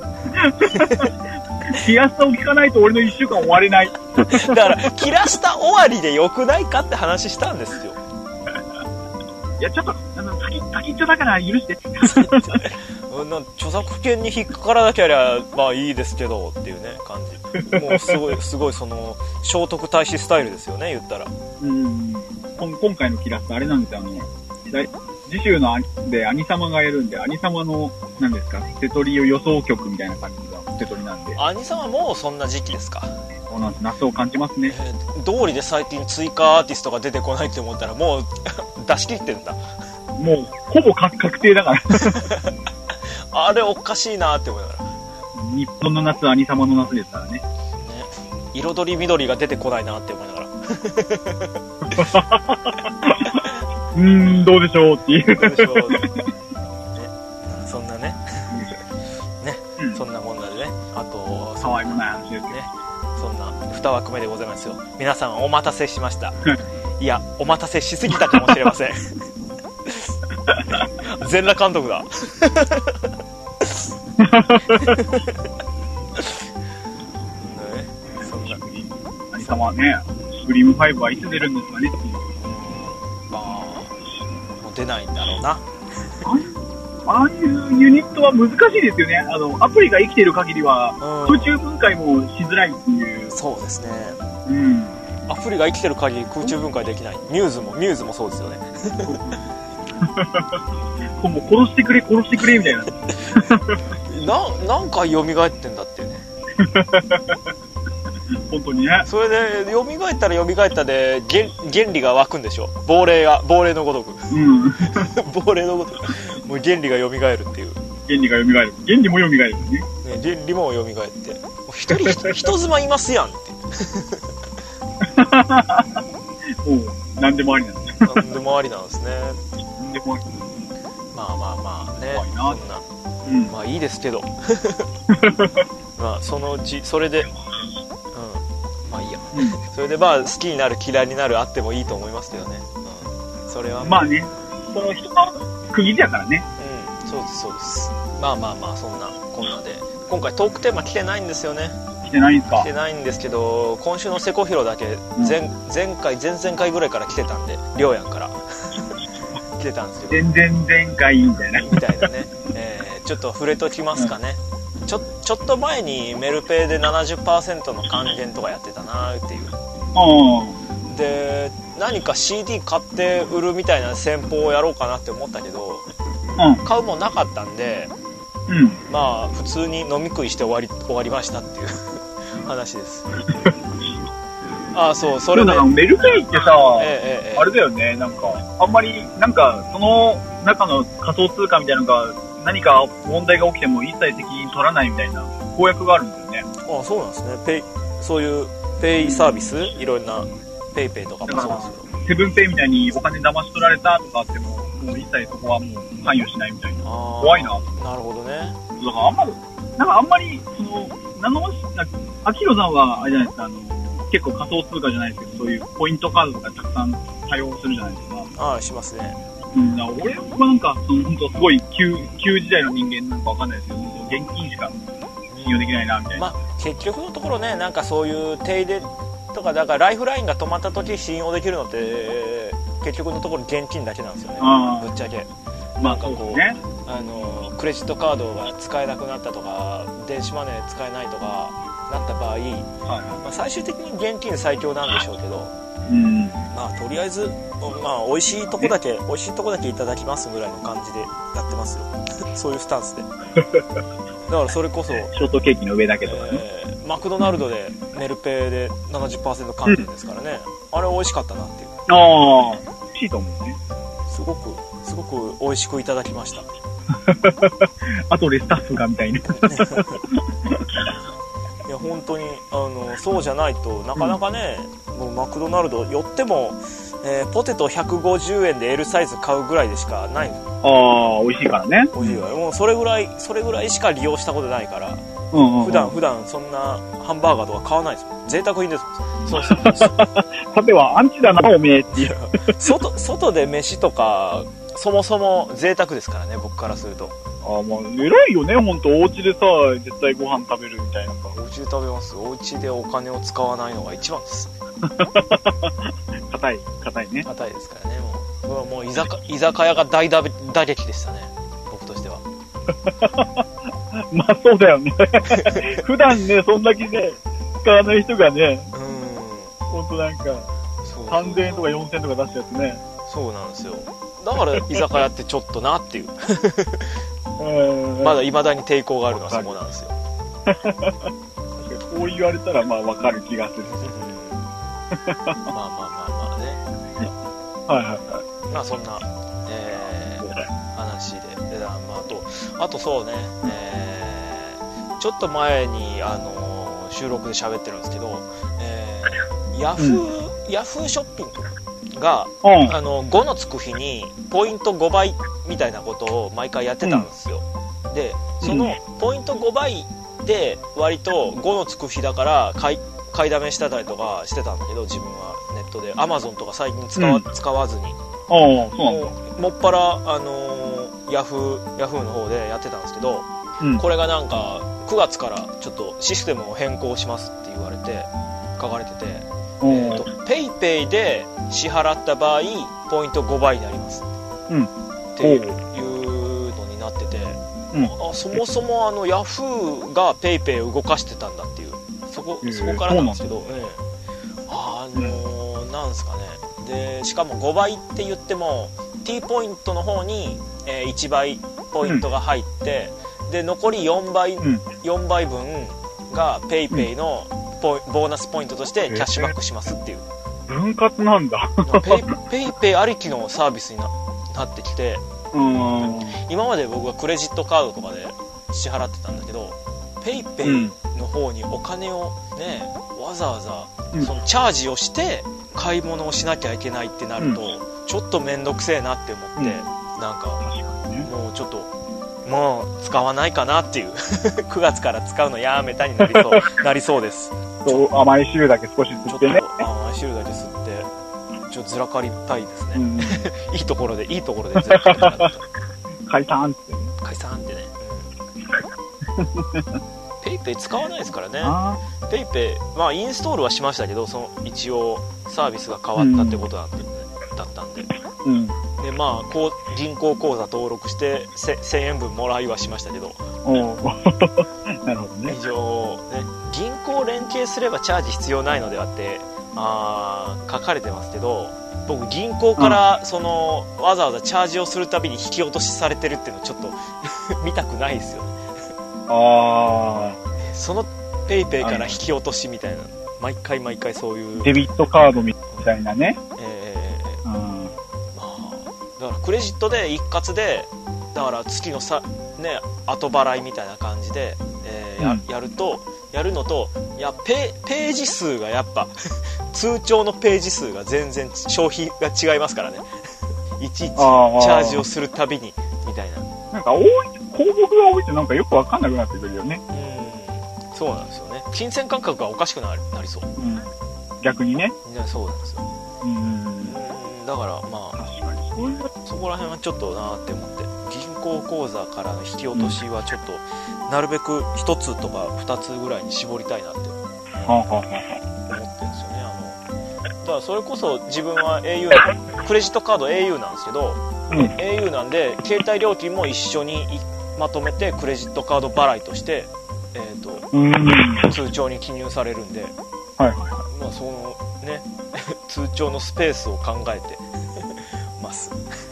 B: キラスタを聞かないと俺の一週間終われない。
A: だからキラスタ終わりでよくないかって話したんですよ。
B: いやちょっとあの先先っちょだから許して
A: 著作権に引っかからなきゃまあいいですけどっていうね感じ。もうすごいすごいその聖徳太子スタイルですよね言ったら。
B: うん今回のキラスタあれなんですよ、あの次週ので兄様がやるんで兄様の何ですか手取りを予想曲みたいな感じが手取りなんで。
A: 兄様もうそんな時期ですか？
B: そうなんです。夏を感じますね。
A: えー、道理で最近追加アーティストが出てこないって思ったらもう出し切ってんだ。
B: もうほぼ確定だから
A: あれおかしいなって思いながら。
B: 日本の夏は兄様の夏ですからね。ね、
A: 彩り緑が出てこないなって思いながら。
B: うーん、どうでしょうっていう。どうでしょう、ね、
A: そんなね。ね、うん、そんなもんなんでね。あと、
B: かわいもない話ですね。
A: そんなに枠目でございますよ。皆さんお待たせしました。いや、お待たせしすぎたかもしれません。全裸監督だ。
B: そんな兄様はね、スクリームファイブはいつ出るんですかねっていう。
A: まあ、もう出ないんだろうな。
B: ああいうユニットは難しいですよね。あのアプリが生きている限りは、うん、空中分解もしづらいっていう。
A: そうですね。
B: うん。
A: アプリが生きてる限り空中分解できない。ミューズもミューズもそうですよね。
B: もう殺してくれ殺してくれみたいな。
A: な何回蘇ってんだっていうね。
B: 本当にね。
A: それで蘇ったら蘇ったで 原, 原理が湧くんでしょ。亡霊が亡霊のごとく。うん。亡霊のごとく。もう原理が蘇るっていう。
B: 原理が蘇る。原理も蘇るね。
A: ね、原理も蘇って。一人人妻いますやんって。
B: もう何でもありなんです。
A: 何でもありなんですね。
B: 何でもあり。
A: まあまあまあね。
B: 怖いな。
A: そんな、うん、まあいいですけど。まあそのうちそれで、うん、まあいいや。うん、それでまあ好きになる嫌いになるあってもいいと思いますけどね。うん、それは
B: まあね。その人の区切りだからね。
A: うん、そうですそうです。まあまあまあそんなこんなで今回トークテーマ来てないんですよね。
B: 来てないんですか。
A: 来てないんですけど、今週のセコヒロだけ前、うん、前回前々回ぐらいから来てたんで、りょうやんから来てたんですけ
B: ど。全然前回みたいな。
A: みたいなね。えー、ちょっと触れときますかね。うん、ちょちょっと前にメルペイで ななじゅっパーセント の還元とかやってたなっていう。で何か シーディー 買って売るみたいな戦法をやろうかなって思ったけど、うん、買うもんなかったんで、うん、まあ普通に飲み食いして終わり終わりましたっていう話です。ああ、そう、それで
B: メルペイってさ、ええええ、あれだよね、なんかあんまりなんかその中の仮想通貨みたいなのが何か問題が起きても一切責任取らないみたいな公約があるんだよね。
A: ああ、そうなんですね。ペイ、そういうペイサービス、いろんなペイペイとかもそうですよ。
B: セブンペイみたいにお金騙し取られたとかあっても、もう一切そこはもう関与しないみたいな。怖いな。
A: なるほどね。
B: だからあんまり、なんかあんまり、その、なの、アキヒロさんは、あれじゃないですか、あの、結構仮想通貨じゃないですけど、そういうポイントカードとかたくさん対応するじゃないですか。
A: ああ、しますね。
B: うん、だから俺はなんか、その、本当すごい旧、旧時代の人間なんかわかんないですけど、現金しか信用できないな、みたいな。
A: まあ、結局のところね、なんかそういう停電とか、だからライフラインが止まった時信用できるのって、結局のところ現金だけなんですよね。ぶっちゃけ。
B: まあ、なんかこう、ね、
A: あのクレジットカードが使えなくなったとか電子マネー使えないとかなった場合、はい、まあ、最終的に現金最強なんでしょうけど、うん、まあとりあえず、まあ、美味しいとこだけ美味しいとこだけいただきますぐらいの感じでやってますよ。そういうスタンスで。だからそれこそ
B: ショートケーキの上だけとかね、
A: えー、マクドナルドでメルペイで ななじゅっパーセント 還元ですからね、うん、あれ美味しかったなっていう。
B: ああ、美味しいと思うね。
A: すごくすごく美味しくいただきました。
B: あとでスタッフがみたいな。い
A: や本当にあのそうじゃないとなかなかね、うん、もうマクドナルド寄っても、えー、ポテトひゃくごじゅうえんで L サイズ買うぐらいでしかない。
B: ああ、美味しいからね。
A: 美味しいから、もうそれぐらいそれぐらいしか利用したことないから、うんうんうん、普段普段そんなハンバーガーとか買わないですもん。贅沢品ですもん。そうそうそう。
B: さてはアンチだなおめえっていう。
A: 外外で飯とかそもそも贅沢ですからね、僕からすると。
B: ああ、まあ偉いよね、本当。お家でさ絶対ご飯食べるみたいなさ。
A: お家で食べます。お家でお金を使わないのが一番です。
B: 硬い硬いね。
A: 硬いですからね。もうもう居酒居酒屋が大打撃でしたね、僕としては。
B: まあそうだよね。普段ねそんだけね使わない人がね、うん、本当なんかさんぜんえんとかよんせんえんとか出したやつね。
A: そうなんですよ。だから居酒屋ってちょっとなっていう。まだ未だに抵抗があるのはそこなんですよ。
B: コーそう言われたらまあわかる気がする。
A: まあまあまあまあね。
B: はいはいはい。
A: まあそんな、えー、話で、でまあ、あと、あとそうね、えー、ちょっと前に、あのー、収録で喋ってるんですけど、えー、ヤフー、うん、ヤフーショッピングが、うん、あの、ごのつく日に、ポイントごばいみたいなことを毎回やってたんですよ。うん、で、その、ポイントごばいで、割とごのつく日だから、買い、買いだめしてたりとかしてたんだけど、自分はネットで Amazon とか最近使わ、うん、使わずに
B: ああ、そうなんだ。
A: もっぱら、あのー、ヤフー、ヤフーの方でやってたんですけど、うん、これがなんかくがつからちょっとシステムを変更しますって言われて書かれてて、えーと、PayPay で支払った場合ポイントごばいになります、うん、っていうのになってて、うん、あそもそもあのヤフーが PayPay を動かしてたんだっていうそこ、そこからなんですけど、えー、あのー、なんですかね。でしかもごばいって言っても T ポイントの方に、えー、いちばいポイントが入って、うん、で残りよんばい、うん、よんばいぶんが PayPay のポイボーナスポイントとしてキャッシュバックしますっていう、
B: えー、分割なんだ
A: PayPay ありきのサービスに な, なってきて、うーん今まで僕はクレジットカードとかで支払ってたんだけど PayPay の方にお金をねわざわざそのチャージをして買い物をしなきゃいけないってなると、うん、ちょっと面倒くせえなって思って、うん、なんかもうちょっともう使わないかなっていうくがつから使うのやめたになりそうなりそうです
B: そう甘い汁だけ少し吸ってね
A: 甘い汁だけ吸ってちょっとずらかりたいですね、うん、いいところでいいところでずらかりたかった
B: 解散ってね
A: 解散ってねペイペイ使わないですからね。ペイペイまあインストールはしましたけどその一応サービスが変わったってことなんで、うん、だったんで、うん、でまあこう銀行口座登録してせんえんぶんもらいはしましたけど
B: なるほどね。
A: 以上ね銀行連携すればチャージ必要ないのではってあ書かれてますけど僕銀行からその、うん、わざわざチャージをするたびに引き落としされてるっていうのちょっと見たくないですよね。あそのペイペイから引き落としみたいな毎回毎回そういう
B: デビットカードみたいなね、
A: えーうんまあ、だからクレジットで一括でだから月のさ、ね、後払いみたいな感じで、えーや、うん、やるとやるのといや ペ, ページ数がやっぱ通帳のページ数が全然消費が違いますからねいちいちチャージをするたびにみたいな
B: なんか多い広告が多いとなんかよく分かんなくなってくるよね。
A: うん、そうなんですよね。金銭感覚がおかしくなり、なりそう。うん、
B: 逆にね。
A: いやそうなんですよ。うん。だからまあ確かにそういうそこら辺はちょっとなーって思って銀行口座からの引き落としはちょっと、うん、なるべく一つとか二つぐらいに絞りたいなって、うん、思ってるんですよね。あのだからそれこそ自分は エーユー のクレジットカード エーユー なんですけど、うん、エーユー なんで携帯料金も一緒にまとめてクレジットカード払いとして、えーとうん、通帳に記入されるんで、はいはいはいまあ、そのね通帳のスペースを考えてます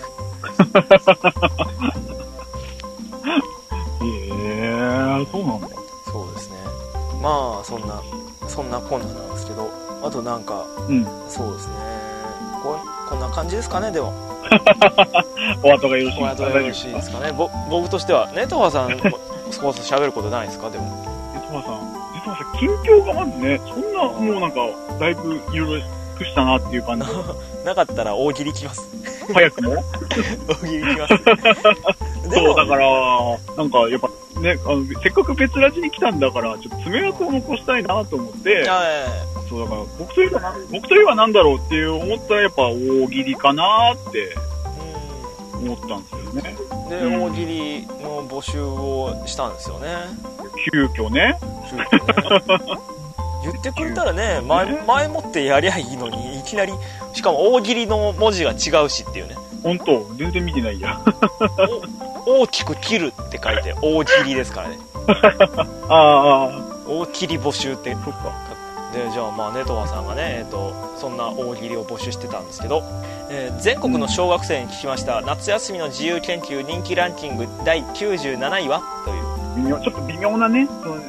B: へえー、そうなんだ。
A: そうですね。まあそんなそんなこんななんですけどあとなんか、うん、そうですね こ, こんな感じですかね。でも
B: お後がよろしいですか。
A: お後がよろしいですかね。ぼ僕としてはねトハさん少し喋ることないですか。でも
B: ねトハさんねトハさん近況がまずねそんなもうなんかだいぶいろいろくしたなっていう感じ
A: なかったら大喜利きます
B: 早くも
A: 大喜利きます
B: そうだからなんかやっぱねあのせっかく別ラジに来たんだからちょっと爪痕を残したいなと思ってそうだから僕といえば僕といえばなんだろうっていう思ったらやっぱ大喜利かなって思ったんですよね。
A: で、うん、大喜利の募集をしたんですよね。
B: 急遽ね。急遽
A: ね言ってくれたらね 前, 前もってやりゃいいのにいきなりしかも大喜利の文字が違うしっていうね。
B: 本当全然見てないや
A: 大きく切るって書いて大喜利ですからね
B: ああ
A: 大喜利募集ってそっかでじゃあまあねトハさんがね、えー、とそんな大喜利を募集してたんですけど、えー、全国の小学生に聞きました、うん、夏休みの自由研究人気ランキングだいきゅうじゅうなないはという
B: 微妙ちょっと微妙なねその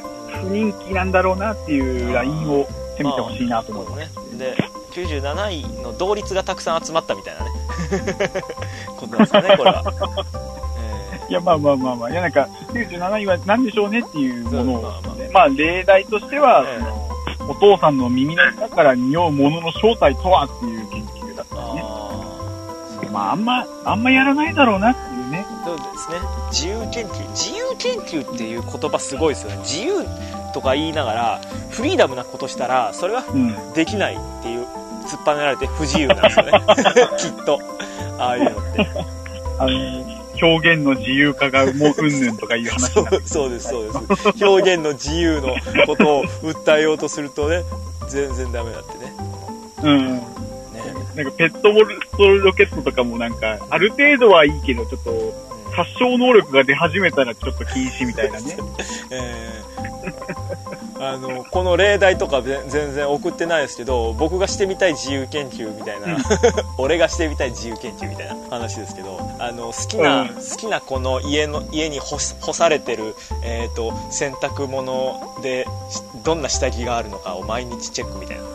B: 不人気なんだろうなっていうラインを攻めてほしいなと思います、
A: まあ、ね。できゅうじゅうなないの同率がたくさん集まったみたいなねことですかね、これは。
B: いや、まあまあまあまあ、いやなんか、きゅうじゅうなないは何でしょうねっていうものを、まあ、まあまあ、例題としては、えー、そのお父さんの耳の中から匂うものの正体とはっていう研究だったんですね。あまあ、あんま、あんまやらないだろうなっていうね。
A: そうですね。自由研究。自由研究っていう言葉すごいですよね。自由とか言いながら、フリーダムなことしたら、それはできないっていう、突っぱねられて不自由なんですよね。きっと。ああいうのって。
B: あの表現の自由化がもううんぬんとかいう話になって
A: そうですそうです表現の自由のことを訴えようとするとね全然ダメだってね。
B: うんね。なんかペットボトルロケットとかもなんかある程度はいいけどちょっと殺傷能力が出始めたらちょっと禁止みたいなね。え
A: ー、あのこの例題とか全然送ってないですけど僕がしてみたい自由研究みたいな、うん、俺がしてみたい自由研究みたいな話ですけどあの好きな、うん、好きなこの家の家に 干, 干されてる、えーと、洗濯物でどんな下着があるのかを毎日チェックみたいな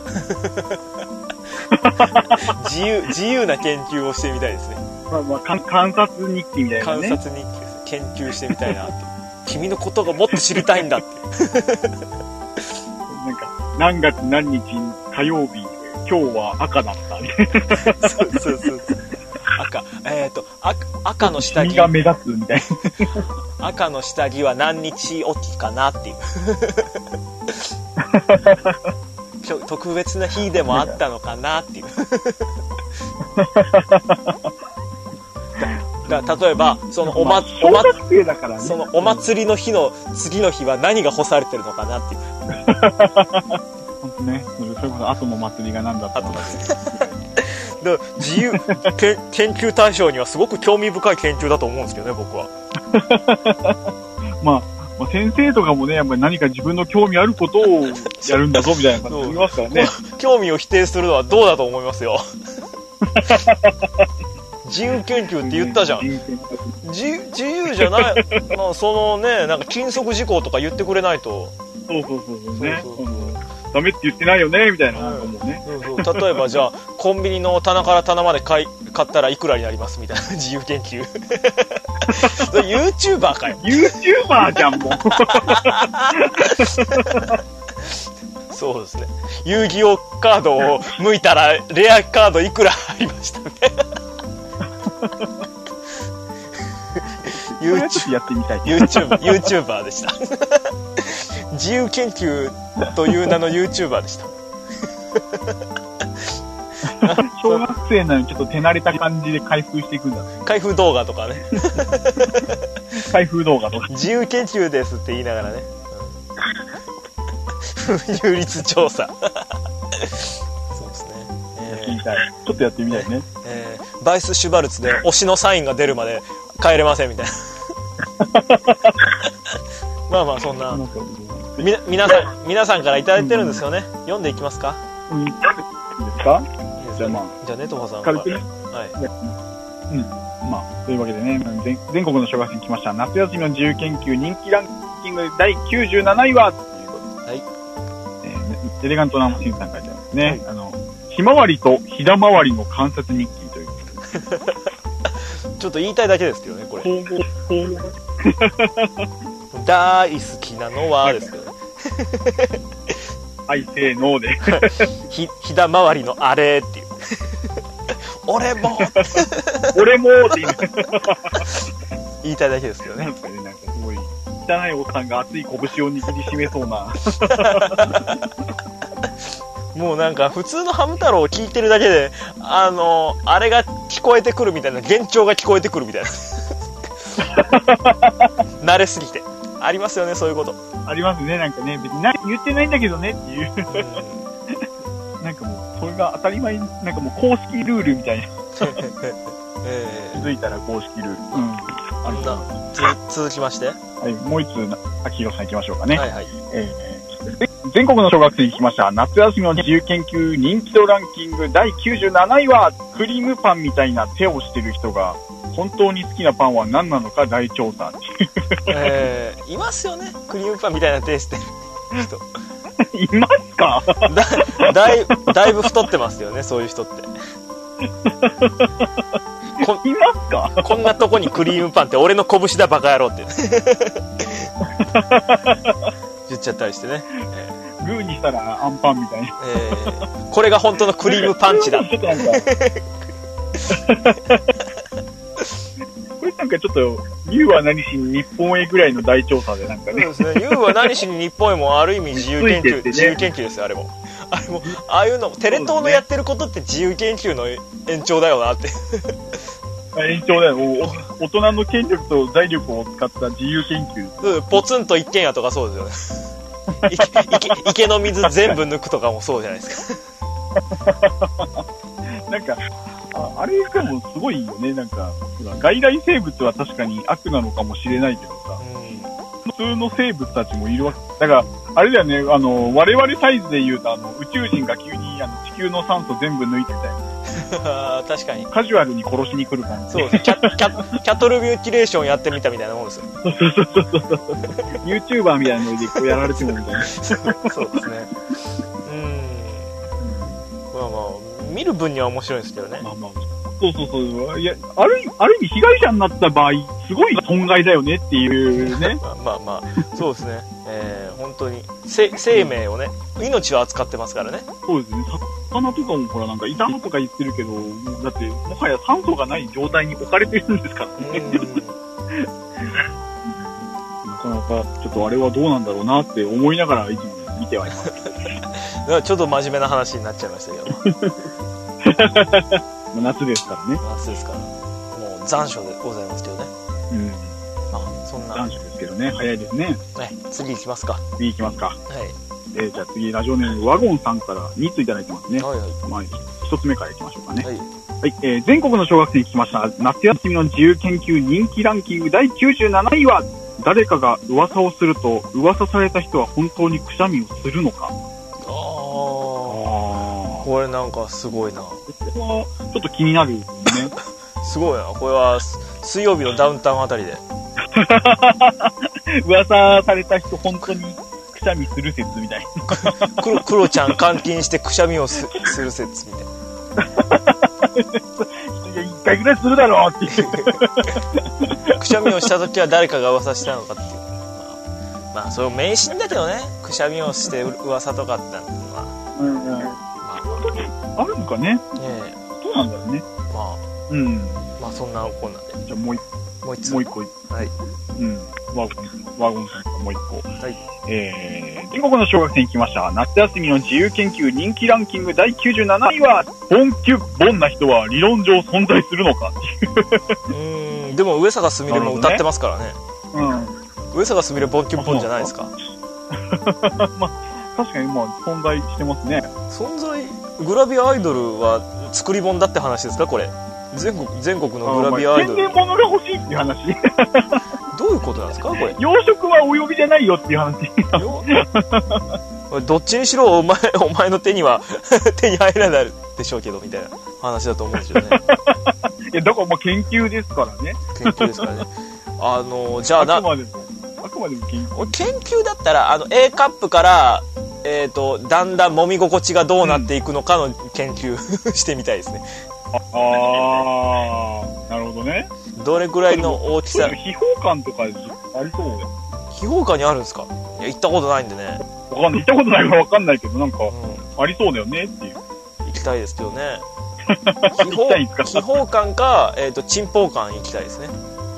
A: 自由自由な研究をしてみたいですね。
B: まあまあ観察日記みたいなね。
A: 観察日記です。研究してみたいなって君のことがもっと知りたいんだって
B: なんか何月何日火曜日今日は赤だったみたいなそうそうそう
A: 赤えっ、ー、と赤赤の下着
B: が目立つみたい
A: な赤の下着は何日おきかなっていう特別な日でもあったのかなっていうだだ例えばそのおま、おま、そのお祭りの日の次の日は何が干されてるのかなっていう
B: 本当ね、それこそ後の祭りが何だったのか
A: だ自由け研究対象にはすごく興味深い研究だと思うんですけどね僕は
B: まあまあ、先生とかもねやっぱり何か自分の興味あることをやるんだぞみたいな感じで言いますからね
A: 興味を否定するのはどうだと思いますよ自由研究って言ったじゃん。自, 自由じゃない、まあ、そのねなんか禁則事項とか言ってくれないと
B: そうそうそうそうねそうそうそうダメって言ってないよねみたいな、うん、なんかもうね
A: そうそう例えばじゃあコンビニの棚から棚まで買い買ったらいくらになりますみたいな自由研究YouTuber かよ
B: YouTuber じゃんもう
A: そうですね遊戯王カードを剥いたらレアカードいくらありましたみたいな
B: YouTube やってみたい
A: YouTube YouTuber でした自由研究という名の YouTuber でした
B: 小学生なのにちょっと手慣れた感じで開封していくんだ、ね、
A: 開封動画とかね
B: 開封動画とか
A: 自由研究ですって言いながらね有率調査そうですね、
B: えー、ちょっとやってみたいね、
A: えー、バイス・シュバルツで推しのサインが出るまで帰れませんみたいなまあまあそんなみ皆さん皆さんからいただいてるんですよね、うん、読んでいきますか、
B: うん、いいですかじゃあまあ
A: じゃあねともさん
B: 軽くね
A: はい
B: うんまあというわけでね全, 全国の小学生に来ました夏休みの自由研究人気ランキングだいきゅうじゅうなないはということで、はいえー、エレガントなマシンさん書いてあるんですね、はい、あのひまわりとひだまわりの観察日記という
A: ちょっと言いたいだけですけどねこれ大好きなのはですけどね
B: はいせーので
A: ひひだまわりのあれっていう俺も
B: 俺もって
A: 言いたいだけですけどね。
B: なんかねなんかすごい汚いおっさんが熱い拳を握りしめそうな
A: もうなんか普通のハム太郎を聞いてるだけであのあれが聞こえてくるみたいな幻聴が聞こえてくるみたいな慣れすぎてありますよねそういうこと
B: ありますねなんかね別に言ってないんだけどねっていうなんかもうそれが当たり前なんかもう公式ルールみたいな、えー、気づいたら公式ルール、うん、
A: あんなつ続きまして
B: はいもう一つ秋広さん行きましょうかね
A: はいはい、
B: えー、全国の小学生に来ました夏休みの自由研究人気度ランキングだいきゅうじゅうなないはクリームパンみたいな手をしてる人が本当に好きなパンは何なのか大調査、
A: えー、いますよねクリームパンみたいな手して人。
B: いますか？
A: だ、だい、だいぶ太ってますよね、そういう人って。こ
B: いますか？
A: こんなとこにクリームパンって俺の拳だバカ野郎って言っちゃったりしてね。
B: えー、グーにしたらアンパンみたいな。
A: えー、これが本当のクリームパンチだ。
B: ちょっとなんかこれなんかちょっと、ユーは何しに日本へぐらいの大調査でなんかね。
A: そうですね。ユーは何しに日本へもある意味自由研究、ね、自由研究ですよ、あれも。あれも、ああいうの、テレ東のやってることって自由研究の延長だよなって。
B: 延長だよ。大人の権力と財力を使った自由研究。
A: うん、ポツンと一軒家とかそうですよね。池, 池, 池の水全部抜くとかもそうじゃないですか。
B: なんか、あ, あれしかもすごいよね。なんか、外来生物は確かに悪なのかもしれないけどさ、うん、普通の生物たちもいるわけ。だから、あれだよね、あの、我々サイズで言うと、あの、宇宙人が急にあの地球の酸素全部抜いてみたいな。
A: 確かに。
B: カジュアルに殺しに来る感じ。
A: そうです。キャ、キャ、キャトルミューティレーションやってみたみたいなもんですよ。
B: そうそうそうそうそう。YouTuber みたいなのでこうやられてもみたいな。
A: そうですね。うん。まあまあ、見る分には面白いですけどね。
B: まあまあ。そうそうそう。いや、ある意味、ある意味被害者になった場合、すごい損害だよねっていうね。
A: まあまあまあ、そうですね。えー、本当に、せ、生命をね、命を扱ってますからね。
B: そうですね。魚とかもほらなんか、いたのとか言ってるけど、だって、もはや酸素がない状態に置かれてるんですからね。なかなか、ちょっとあれはどうなんだろうなって思いながら、いつも見てはいます。
A: だからちょっと真面目な話になっちゃいましたけど。
B: 夏ですからね。
A: 夏ですから。もう残暑でございますけどね。
B: うん。
A: まあ、そんな。
B: 残暑ですけどね。早いですね。
A: はい。次行きますか。
B: 次行きますか。
A: はい。
B: えー、じゃあ次、ラジオネーム、ワゴンさんからについただいてますね。はいはい。まあ、一つ目から行きましょうかね。はい。はい。えー、全国の小学生に聞きました。夏休みの自由研究人気ランキングだいきゅうじゅうなないは、誰かが噂をすると、噂された人は本当にくしゃみをするのか。
A: これなんかすごいな。こ
B: れはちょっと気になるね。
A: すごいな。これは水曜日のダウンタウンあたりで。
B: 噂された人本当にくしゃみする説みたい
A: な。クロ、クロちゃん監禁してくしゃみを す, する説みたいな。
B: 一回ぐらいするだろうっていう。
A: くしゃみをした時は誰かが噂したのかっていう。まあ、まあ、それ迷信だけどね。くしゃみをして噂とかってのは。うんうん。
B: あるのかね。
A: ええ、
B: どうなんだろうね。
A: まあ、
B: うん。
A: まあそんなこんなんで。
B: じゃあもう一
A: 個。もう一つ。
B: もう一個。はい。うん。ワゴン、ワゴンさんからもう一個。はい。えー、全国の小学生に来ました。夏休みの自由研究人気ランキングだいきゅうじゅうなないは、ボンキュッボンな人は理論上存在するのかって
A: いう。うーん、でも上坂すみれも歌ってますからね。ね、うん。上坂すみれボンキュッボンじゃないですか。
B: まあ、確かにまあ存在してますね。
A: 存在、グラビアアイドルは作り物だって話ですかこれ。全国、全国のグラビアアイドル。
B: 宣伝物が欲しいっていう話。
A: どういうことなんですかこれ。
B: 養殖はお呼びじゃないよっていう話。
A: どっちにしろお前、お前の手には手に入らないでしょうけどみたいな話だと思うんですよね。
B: いや、だからまあ研究ですからね。
A: 研究ですからね。あの、じゃあな、
B: あくまでも、あくまでも研究。
A: 研究だったら、あの、A カップから、えっと、だんだん揉み心地がどうなっていくのかの研究してみたいですね。
B: ああ、なるほどね。
A: どれくらいの大きさ。
B: 秘宝館とかありそうだよ。
A: 秘宝館にあるんですか？いや、行ったことないんでね。
B: わかんない。行ったことないからわかんないけど、なんか、ありそうだよねっていう。
A: 行きたいですけどね。秘宝、秘宝館か、えっと、珍宝館行きたいですね。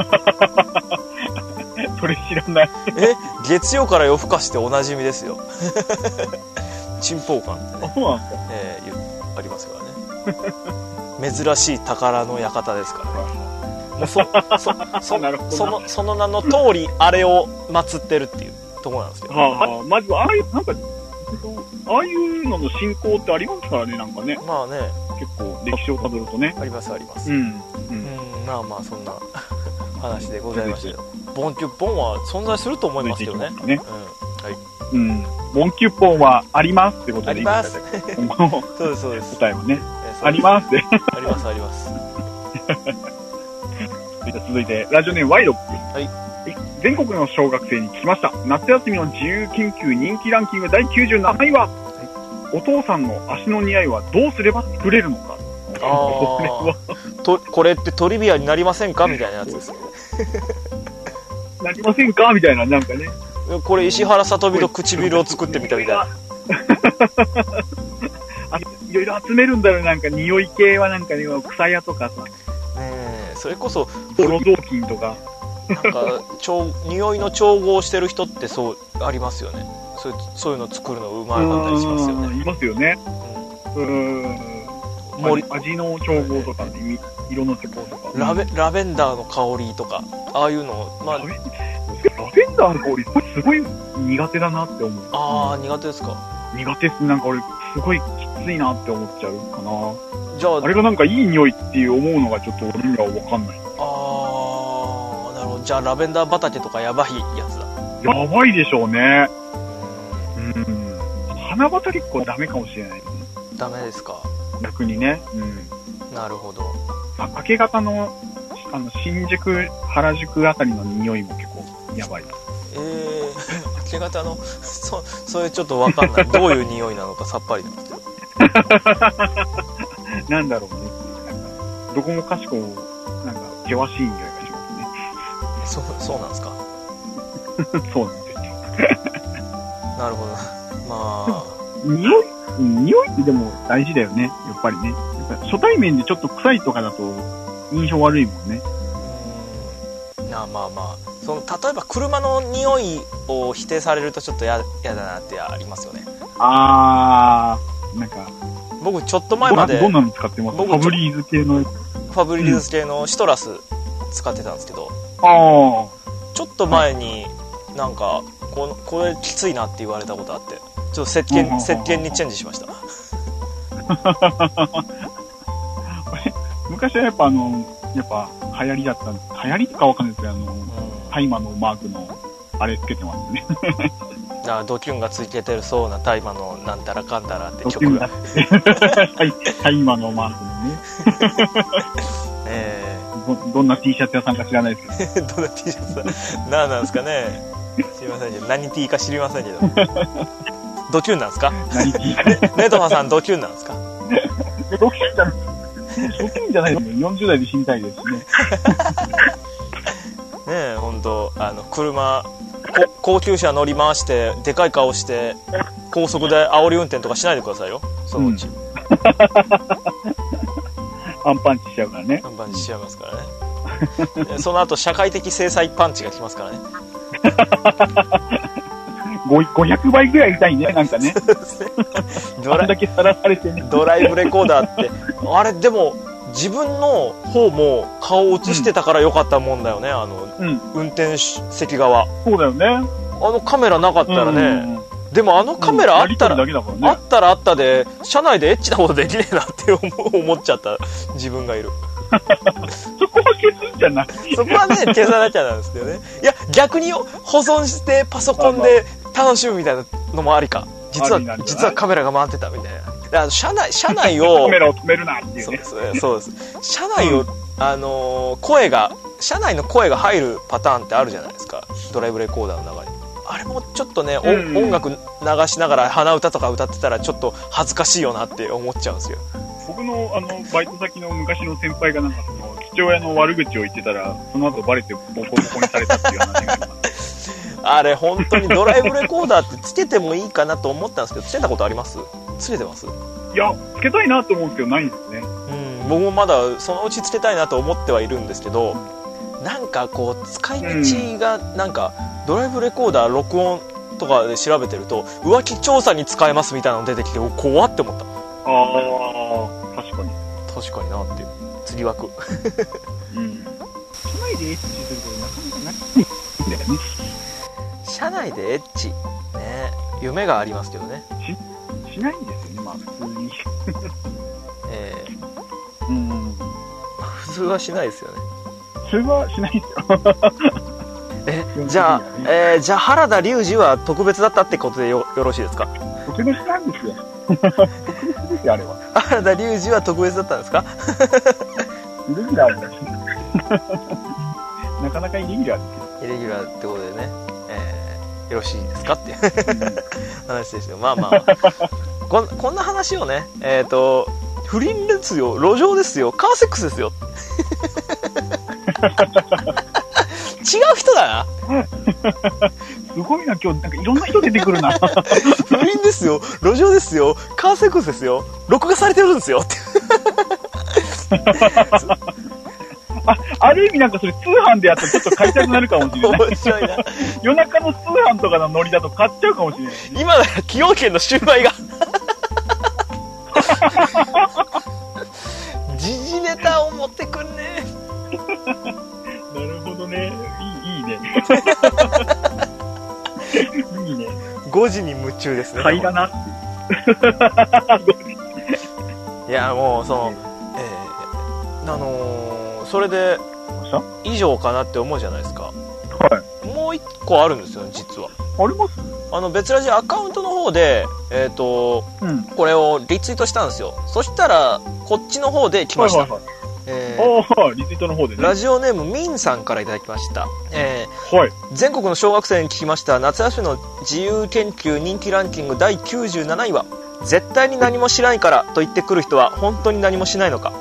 B: それ知らない。
A: え、月曜から夜更かしておなじみですよ。珍宝館ってね。
B: あ、そうなんですか。
A: えー、ありますからね。珍しい宝の館ですからね。もうそ、そ、そ、その、その名の通り、あれを祀ってるっていうところなんですけど。
B: はあ、はあ、まず、ああいう、なんか、ああいうのの進行ってありますからね、なんかね。
A: まあね。
B: 結構、歴史をたどるとね。
A: あります、あります。
B: うん。うん。
A: うん、まあまあ、そんな話でございましたよ。ボンキュッポンは存在すると思いますけどね。ね。うん。はい。
B: うん。ボンキュッポンはありますってことで
A: あります。そうです、そうです。
B: 答えはね。ありますって。
A: あります、あります。
B: 続いて、ラジオネームワイロック。
A: はい。
B: 全国の小学生に聞きました。夏休みの自由研究人気ランキングだいきゅうじゅうなないは、お父さんの足の匂いはどうすれば作れるのか。
A: あとこれってトリビアになりませんかみたいなやつです。
B: なりませんかみたいな、なんかね。
A: これ石原さとみの唇を作ってみたみたいな。
B: あ、いろいろ集めるんだよ、なんか匂い系はなんかね、草屋とかさ。
A: ねえ、それこそ
B: ボロ雑巾とか。
A: なんか調匂いの調合してる人ってそうありますよね。そういうそういうの作るのうまかったりしますよね。
B: いますよね。うん。うん味の調合とか、ね、色の調合とか。
A: ラベラベンダーの香りとか、ああいうの、まあ、
B: ラベンダーの香りすごい苦手だなって思う。
A: ああ、苦手ですか。
B: 苦手っす。なんか俺すごいきついなって思っちゃうかな。
A: じゃあ
B: あれがなんかいい匂いっていう思うのがちょっと俺には分かんない。
A: ああ、なるほど。じゃあラベンダー畑とかやばいやつだ。
B: やばいでしょうね。うん。花畑結構ダメかもしれないですね。
A: ダメですか。
B: 逆にね。うん。
A: なるほど。
B: あ、明け方のあの新宿原宿あたりの匂いも結構やばい。
A: えー、明け方のそそれちょっとわかんない。どういう匂いなのかさっぱりなんですけど。
B: なんだろうね。なんかどこもかしこもなんか険しい匂いがしますね。
A: そうそうなんですか。
B: そうなんですよ。
A: なるほど。まあ
B: 匂い匂いってでも大事だよね。やっぱりね。やっぱ初対面でちょっと臭いとかだと印象悪いもんね。
A: うーん。なあまあまあ。その例えば車の匂いを否定されるとちょっとやだなってありますよね。
B: あー、なんか
A: 僕ちょっと前まで
B: どんなの使ってます？ファブリーズ系のフ
A: ァブリーズ系のシトラス使ってたんですけど、
B: あー、
A: ちょっと前になんかこのこれきついなって言われたことあって、ちょっと石鹸石鹸にチェンジしました。昔
B: はやっぱあのやっぱ流行りだった流行りとかわかんないですけど、あの、うん、大麻のマークのあれつけてますね。
A: だからドキュンがつけてるそうな大麻のなんたらかんたらって曲が
B: 大麻のマークのね。
A: え
B: ー、ど, どんな T シャツ屋さんか知らないですけど。
A: どんな T シャツさ何なんですかね。知りませんけど、何 T か知りませんけど。ドキュンなんですか？
B: 何 T？
A: ネトファさんドキュンなんですか？
B: ドキュンじゃない。ドキュンじゃないのよんじゅう代で死にたいですしね。
A: ねえ、ほんとあの車高級車乗り回してでかい顔して高速で煽り運転とかしないでくださいよ、そのうち。うん、
B: アンパンチしちゃうからね。
A: アンパンチしちゃいますからね。その後社会的制裁パンチがきますからね。
B: ごひゃくばいぐらい痛いね、なんかね。
A: ドラ
B: だけさらされてね。
A: ドライブレコーダーってあれでも自分の方も顔を映してたからよかったもんだよね、うん、あの、うん、運転席側。
B: そうだよね。
A: あのカメラなかったらね、うんうんうん、でもあのカメラあったら、うんね、あったらあったで車内でエッチなことできねえなって思っちゃった自分がいる。
B: そこは消すんじゃない。
A: そこはね消さなきゃなんですけどね。いや逆に保存してパソコンで楽しむみたいなのもありか。実は実はカメラが回ってたみたいな。だから車内車内を
B: カメラを止めるなっていうね。
A: そうですそうです。車内を、うん、あのー、声が車内の声が入るパターンってあるじゃないですか。ドライブレコーダーの中に。あれもちょっとね、うん、音楽流しながら鼻歌とか歌ってたらちょっと恥ずかしいよなって思っちゃうんですよ。
B: 僕のあのバイト先の昔の先輩がなんかその父親の悪口を言ってたらその後バレてボコボコにされたっていう話があります。
A: あれ本当にドライブレコーダーってつけてもいいかなと思ったんですけど、つけたことあります？つけてます？
B: いやつけたいなと思うんですけどないんですね。うん、
A: 僕もまだそのうちつけたいなと思ってはいるんですけど、なんかこう使い道がなんか、うん、ドライブレコーダー録音とかで調べてると浮気調査に使えますみたいなの出てきて怖って思った。
B: ああ確かに
A: 確かになって釣り枠。
B: うん。車内でエッチすることなかなかないんだよね。
A: 車内でエッチね、夢がありますけどね。
B: し, しないんですよね、まあ普通に。
A: ええ
B: ー、うん。
A: 普通はしないですよね。
B: 普通はしないですよ。
A: え、じゃあ、えー、じゃあ原田龍二は特別だったってことで よ, よろしいですか？
B: 特別なんですよ。特別ですよあれは。
A: 原田龍二は特別だったんですか？
B: イレギュラーです。なかなかイレギュラーですよ。
A: イレギュラーってことでね、えー、よろしいですかっていう話ですよ。まあまあこん、こんな話をね、えっ、ー、と不倫ですよ、路上ですよ、カーセックスですよ違う人だな
B: すごいな、今日なんかいろんな人出てくるな
A: 不倫ですよ、路上ですよ、カーセックスですよ、録画されてるんですよって
B: あ, ある意味なんかそれ通販でやったらちょっと買いたくなるかもしれない
A: 面白いな
B: 夜中の通販とかのノリだと買っちゃうかもしれない、ね、
A: 今なら崎陽軒のシュウマイが時事ネタを持ってくんね
B: なるほどね、いい、いいねいいね、
A: ごじに夢中ですね。
B: 買いだなって
A: いやもうその、えー、あのーそれで以上かなって思うじゃないですか。
B: はい。
A: もう一個あるんですよね、実は。
B: あります？
A: あの別ラジアカウントの方で、えっと、うん、これをリツイートしたんですよ。そしたらこっちの方で来ました。はいはいはい、
B: えー、ああ、リツイートの方でね。
A: ラジオネームミンさんからいただきました。えー
B: はい、
A: 全国の小学生に聞きました夏休みの自由研究人気ランキングだいきゅうじゅうなないは、絶対に何もしないからと言ってくる人は本当に何もしないのか。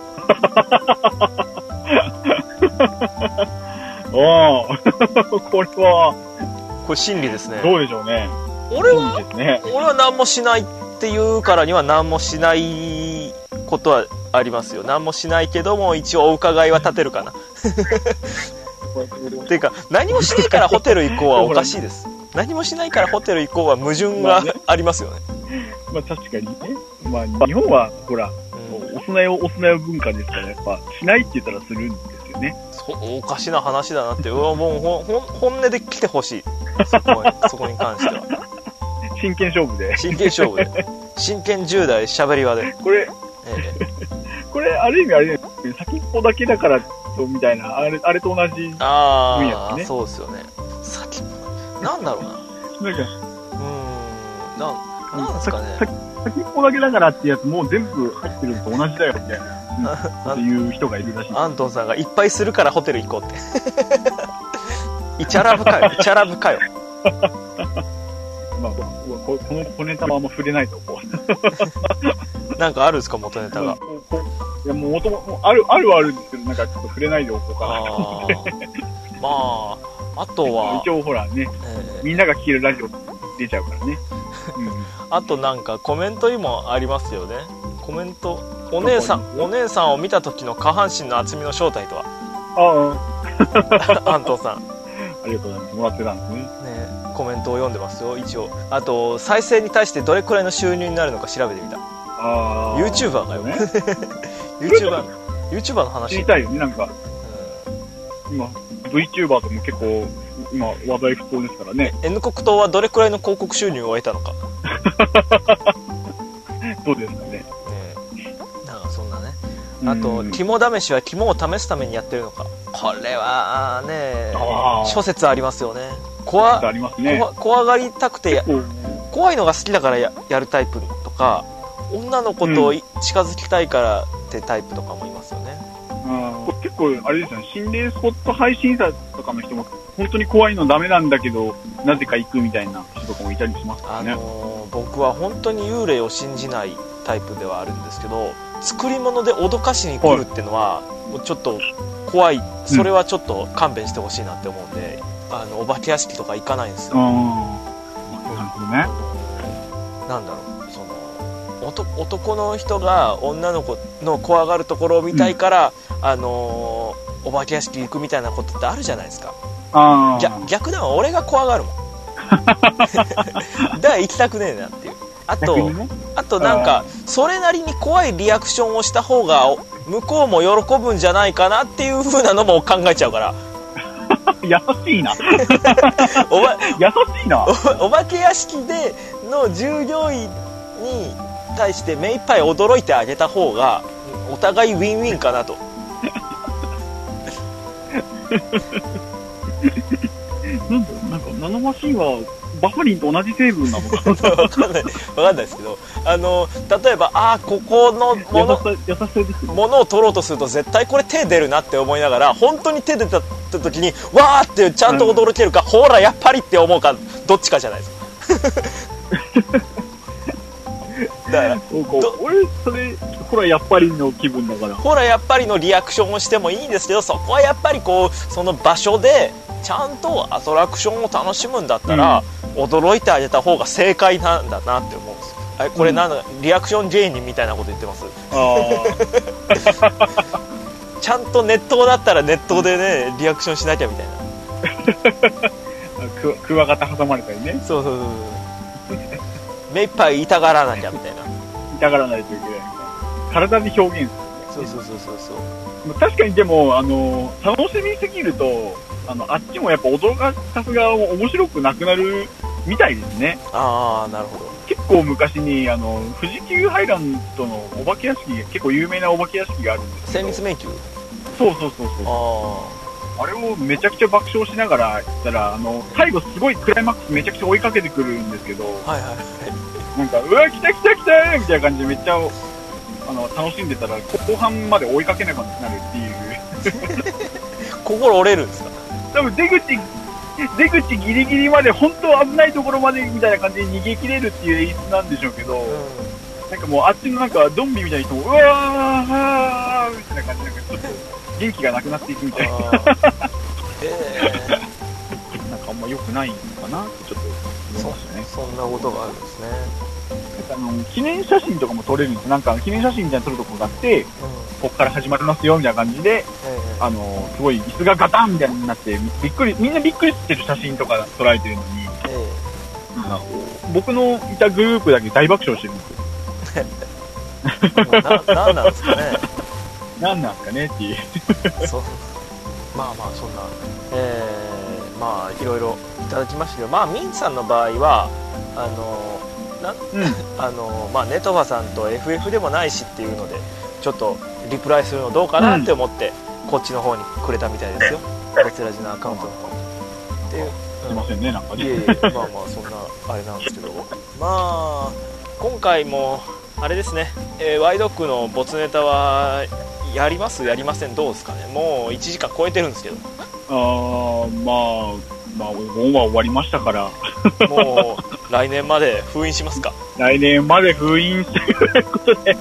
B: ああこれは
A: これ真理ですね。
B: どうでしょうね。
A: 俺は、ね、俺は何もしないっていうからには何もしないことはありますよ。何もしないけども一応お伺いは立てるかなっていうか何もしないからホテル行こうはおかしいです。何もしないからホテル行こうは矛盾がありますよね。
B: まあ確かにね、まあ、日本はほら、うん、お供えをお供え文化ですからやっぱしないって言ったらするんですよね。
A: そおかしな話だなってうわもうほほ本音で来てほしい。そこにそこに関しては
B: 真剣勝負で
A: 真剣勝負で真剣じゅう代しゃべり場で
B: これ、ええ、これある意味あれね、先っぽだけだからとみたいなあれあれと同じ分野ですね。
A: ああそうですよね。先っぽなんだろうな。なんかうーんななんですかね。
B: 先っぽだけだからってやつもう全部入ってるのと同じだよみたいなっていう人がいるらしい。
A: アントンさんがいっぱいするからホテル行こうってイチャラブかよイチャラブかよ
B: まあ、まあ、この小ネタはあんま触れないとこ
A: うなんかあるんですか元ネタが。
B: いやもう元もあるあるはあるんですけどなんかちょっと触れないでおこうかなと思って
A: まああとは
B: 一応ほらね、えー、みんなが聞けるラジオ出ちゃうからね、
A: うん、あとなんかコメントにもありますよね。コメントお姉さんお姉さんを見た時の下半身の厚みの正体とは。
B: ああ
A: アントンさん
B: ありがとうございます。もらってたんですね。
A: ねコメントを読んでますよ一応。あと再生に対してどれくらいの収入になるのか調べてみた。
B: あ
A: YouTuber かよ、ね、YouTuber, YouTuber の話
B: 知りたいよね。なんか、うん、今 VTuber とも結構今話題不当ですからね。
A: N 国党はどれくらいの広告収入を得たのか
B: どうですかね。ね
A: なんかそんなね。あと肝試しは肝を試すためにやってるのか。これはね諸説ありますよね。怖、
B: ありますね。
A: 怖、怖がりたくて怖いのが好きだから や, やるタイプとか、女の子と近づきたいからってタイプとかもいますよね。
B: うん、結構あれですよね。心霊スポット配信者とかの人も本当に怖いのダメなんだけどなぜか行くみたいな人とかもいたりしますからね。
A: あのー、僕は本当に幽霊を信じないタイプではあるんですけど、作り物で脅かしに来るっていうのはもうちょっと怖い。それはちょっと勘弁してほしいなって思うんで、うん、あのお化け屋敷とか行かないんですよ。
B: なるほどね。
A: なんだろう、その男の人が女の子の怖がるところを見たいから、うん、あのー、お化け屋敷行くみたいなことってあるじゃないですか。
B: あ
A: 逆, 逆だわ、俺が怖がるもんだから行きたくねえなっていう。あと、ね、あとなんかそれなりに怖いリアクションをした方が向こうも喜ぶんじゃないかなっていう風なのも考えちゃうから
B: 優しいな
A: おば
B: 優しいな
A: お, お化け屋敷での従業員に対して目いっぱい驚いてあげた方がお互いウィンウィンかなと
B: なんだなんかナノマシンはバファリンと同じ成分なのか
A: 分かんない分かんないですけど、あの例えばあここのもの
B: 優しさですね。
A: ものを取ろうとすると絶対これ手出るなって思いながら本当に手出たった時にわーってちゃんと驚けるか、うん、ほらやっぱりって思うかどっちかじゃないですかだから
B: 俺それほらやっぱりの気分だから、
A: ほらやっぱりのリアクションをしてもいいんですけど、そこはやっぱりこうその場所でちゃんとアトラクションを楽しむんだったら、うん、驚いてあげた方が正解なんだなって思うんですよ。あれこれなんだ、うん、リアクション芸人みたいなこと言ってます？あちゃんと熱湯だったら熱湯でねリアクションしなきゃみたいな
B: くクワガタ挟まれたりね。
A: そうそうそう目いっぱい痛がらなきゃみたいな
B: 痛がらないといけない体で表現
A: する、ね、そうそうそうそう
B: 確かに。でもあの楽しみすぎるとあのあっちもやっぱ驚かすが面白くなくなるみたいですね。
A: ああなるほど。
B: 結構昔にあの富士急ハイランドのお化け屋敷、結構有名なお化け屋敷があるんですけど、
A: 戦慄迷宮。
B: そうそうそうそう。ああれをめちゃくちゃ爆笑しながらやったら、あの最後すごいクライマックスめちゃくちゃ追いかけてくるんですけど、はいはいはい、なんかうわ来た来た来たみたいな感じでめっちゃあの楽しんでたら後半まで追いかけなくなるっていう
A: 心折れるんですか？
B: 多分出口出口ギリギリまで本当危ないところまでみたいな感じで逃げ切れるっていう演出なんでしょうけど、うん、なんかもうあっちのなんかドンビみたいな人もうわーみたいな感じでなんかちょっと元気がなくなっていくみたいな、えー、なんかあんま良くないのかなってちょっと思いましたね。
A: そ, そんなことがあるんですね。
B: あの記念写真とかも撮れるんです。なんか記念写真みたいな撮るとこがあって、うん、ここから始まりますよみたいな感じで、えー、あのすごい椅子がガタンみたいになってびっくりみんなびっくりしてる写真とか撮られてるのに、えー、なんか僕のいたグループだけ大爆笑してるんですよ
A: な, なんなんですかね
B: なんなんですかねっていう
A: そうまあまあそんな、えー、まあいろいろいただきましたけど、まあミンさんの場合はあのな、うん、あのまあネトファさんと エフエフ でもないしっていうのでちょっとリプライするのどうかなって思って、うん、こっちの方にくれたみたいですよ、別ラジのアカウントの方っていう、
B: すいませんねなんかね。
A: いえいえまあまあそんなあれなんですけどまあ今回もあれですね、えー、ワイドックのボツネタはやりますやりませんどうですかね。もういちじかん超えてるんですけど。
B: ああまあまあお盆は終わりましたから
A: もう来年まで封印しますか。
B: 来年まで封印ということで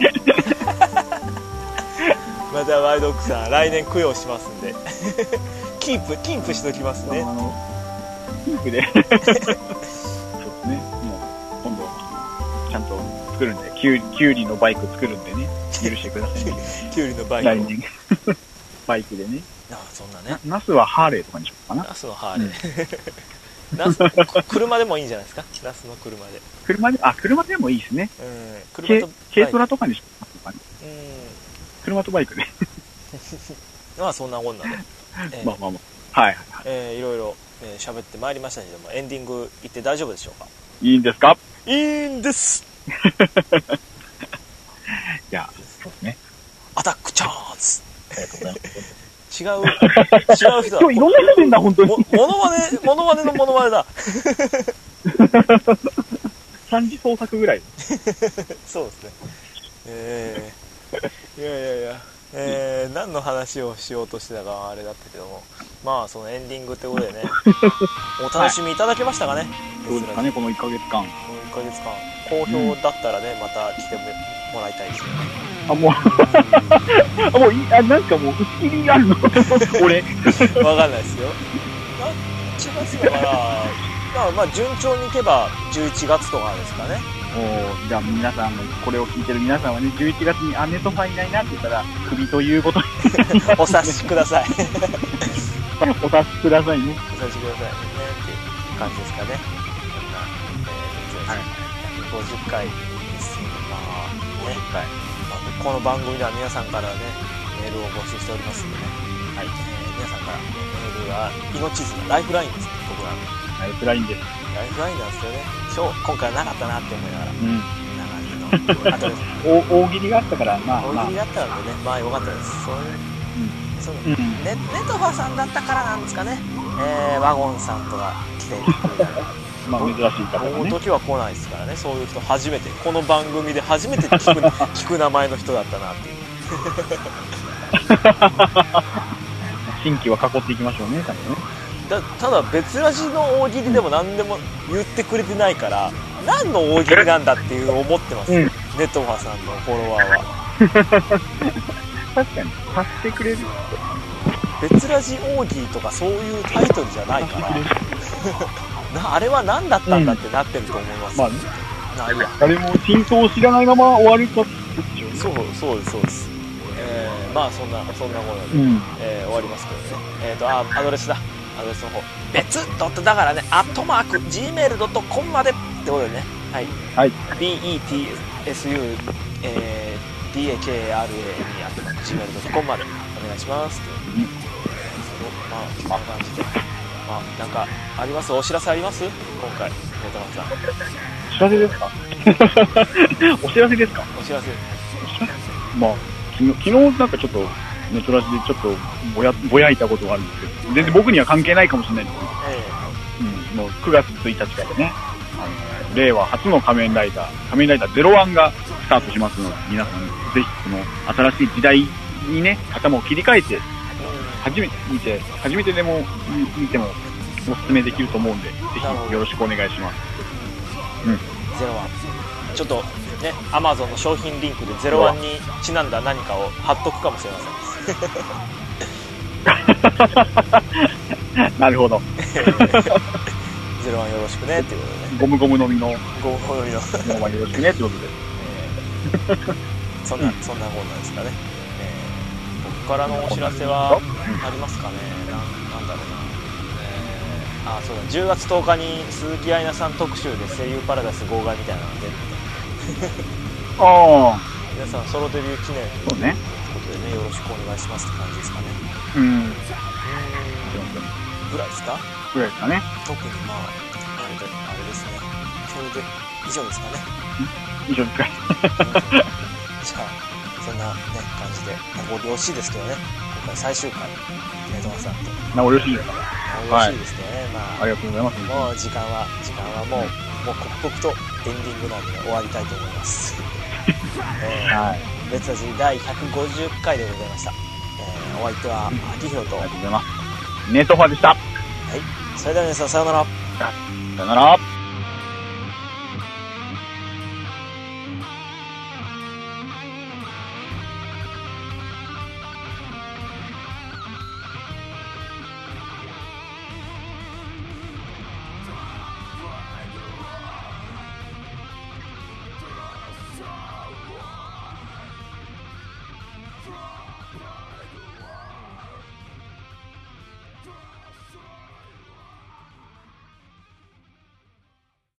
A: またワイドックさん来年供養しますんでキープキープしときますね。あの
B: キープでそうですね。もう今度ちゃんと作るんで、キュウ、キュウリのバイク作るんでね、許してくださいね
A: キュウリのバイク
B: 来年バイクでね。
A: ああそんなね。
B: ナスはハーレーとかにしようかな。
A: ナスのハーレー、うん、ナス車でもいいんじゃないですか。ナスの車で
B: 車であ車でもいいですね。うん、車と軽トラとかにしようかね。うん、車とバイクで
A: まあそんなもんなんで、
B: えー、まあまあまあはいはいはい、
A: えー、いろいろえー、喋ってまいりましたけども、エンディングいって大丈夫でしょうか。
B: いいんですか。
A: いいんです
B: いやそうですね。
A: アタックチャンス。
B: ありがとうございます。
A: 違う違う人だ。
B: 今日いろんな人出んだ本当に。
A: モノマネモノマネのモノマネだ
B: 三次創作ぐらい
A: そうですね。えー、いやいやいや、えー、何の話をしようとしてたかあれだったけども、まあそのエンディングってことでねお楽しみいただけましたかね、はい、
B: どうですかねこのいっかげつかん。
A: このいっかげつかん好評だったらね、うん、また来てもらいたいですよね。
B: あもうあもういあなんかもう打ち切りがあるの俺
A: わかんないですよ。しがつだからまあまあ順調にいけばじゅういちがつとかですかね。
B: おじゃあ皆さんこれを聞いてる皆さんはねじゅういちがつにあネトファいないなって言ったらクビということに
A: お察しください
B: お察しくださいね。
A: お察しくださいねっていう感じですかね。こんな、えー、はい、ひゃくごじゅっかいですね。まあね、はい、まあ、この番組では皆さんからねメールを募集しておりますのでね、はい、えー、皆さんからメールは命綱ライフラインですね。僕らの
B: ライフラインです。
A: ライフラインなんですよね。今日今回はなかったなって思いながら、うん、
B: 長の大喜利があったからまあ
A: 大喜利があったのでね、まあ良かったです。そういう、うん、その、うん、ネ, ネトファさんだったからなんですかね、えー、ワゴンさんとか来て
B: まあ珍しい方ね。
A: この時は来ないですからね。そういう人初めてこの番組で初めて聞く聞く名前の人だったなっていう
B: 新規は囲っていきましょうね、ちゃんとね。
A: だただ別ラジの大喜利でも何でも言ってくれてないから、何の大喜利なんだっていう思ってます、うん、ネトファさんのフォロワーは。
B: 確かに貸してくれる。
A: 別ラジ大喜利とかそういうタイトルじゃないからな、あれは何だったんだってなってると思います、うん、まあ、
B: あ、いや、誰も真相を知らないまま終わるかって
A: そうそうですそうです、えー、まあそんなそんなもので、うん、えー、終わりますけどね。えっ、ー、とあアドレスだアドレスの方別ドットだからねアットマーク ジーメールドットコム までってことでね、はい、はい、ビーイーティーエスユー、えー、ディーエーケーアールエーエヌ アットマーク ジーメールドットコム までお願いしますと、うん、まあこんな感じで、まあなんかあります、お知らせあります今回ネトマさん。
B: お知らせですかお知らせですか
A: お知らせ
B: まあ昨日、昨日なんかちょっとネトラジでちょっとぼやぼやいたことがあるんですけど、全然僕には関係ないかもしれないんですけど、えーうん、もうくがつついたちからね、あの令和初の仮面ライダー仮面ライダーゼロワンがスタートしますので、皆さんぜひこの新しい時代にね頭を切り替えて初めて見て初めてでも見てもおすすめできると思うんで、ぜひよろしくお願いします。
A: うん、ゼロワンちょっとね、アマゾンの商品リンクでゼロワンにちなんだ何かを貼っとくかもしれま
B: せんなるほど
A: ゼロワンよろしくねっていうことでね、
B: ゴムゴムのみの
A: ゴムゴムのみの
B: ゼロワンよろしくねってことで、
A: えー、そんな、うん、そんなもんなんですかね、えー、僕からのお知らせはありますかね。な、なんだろうな、えー、あ、そうだ、じゅうがつとおかに鈴木愛菜さん特集で声優パラダイス号外みたいなので
B: ああ、
A: 皆さんソロデビュー記念ということでね、よろしくお願いしますって感じですかね。
B: うん。うん。
A: ぐらいですか？
B: ぐらいですかね。
A: 特にまああれであれですね。それで以上ですかね。
B: 以上ですか。
A: じゃあそんなね感じで名残惜しいですけどね。今回最終回ネトマさんと。
B: 名残惜しいですか。
A: 名残惜しいですね。はい、まあ
B: ありがとうございます。
A: もう時間は時間はもう。もう刻々とエンディングなんで終わりたいと思います、えーはい、別ラジだいひゃくごじゅっかいでございました、えー、お相手は秋広と、
B: ありがとうございます。ネトファでした。は
A: い、それでは皆さんさようなら。
B: さようなら。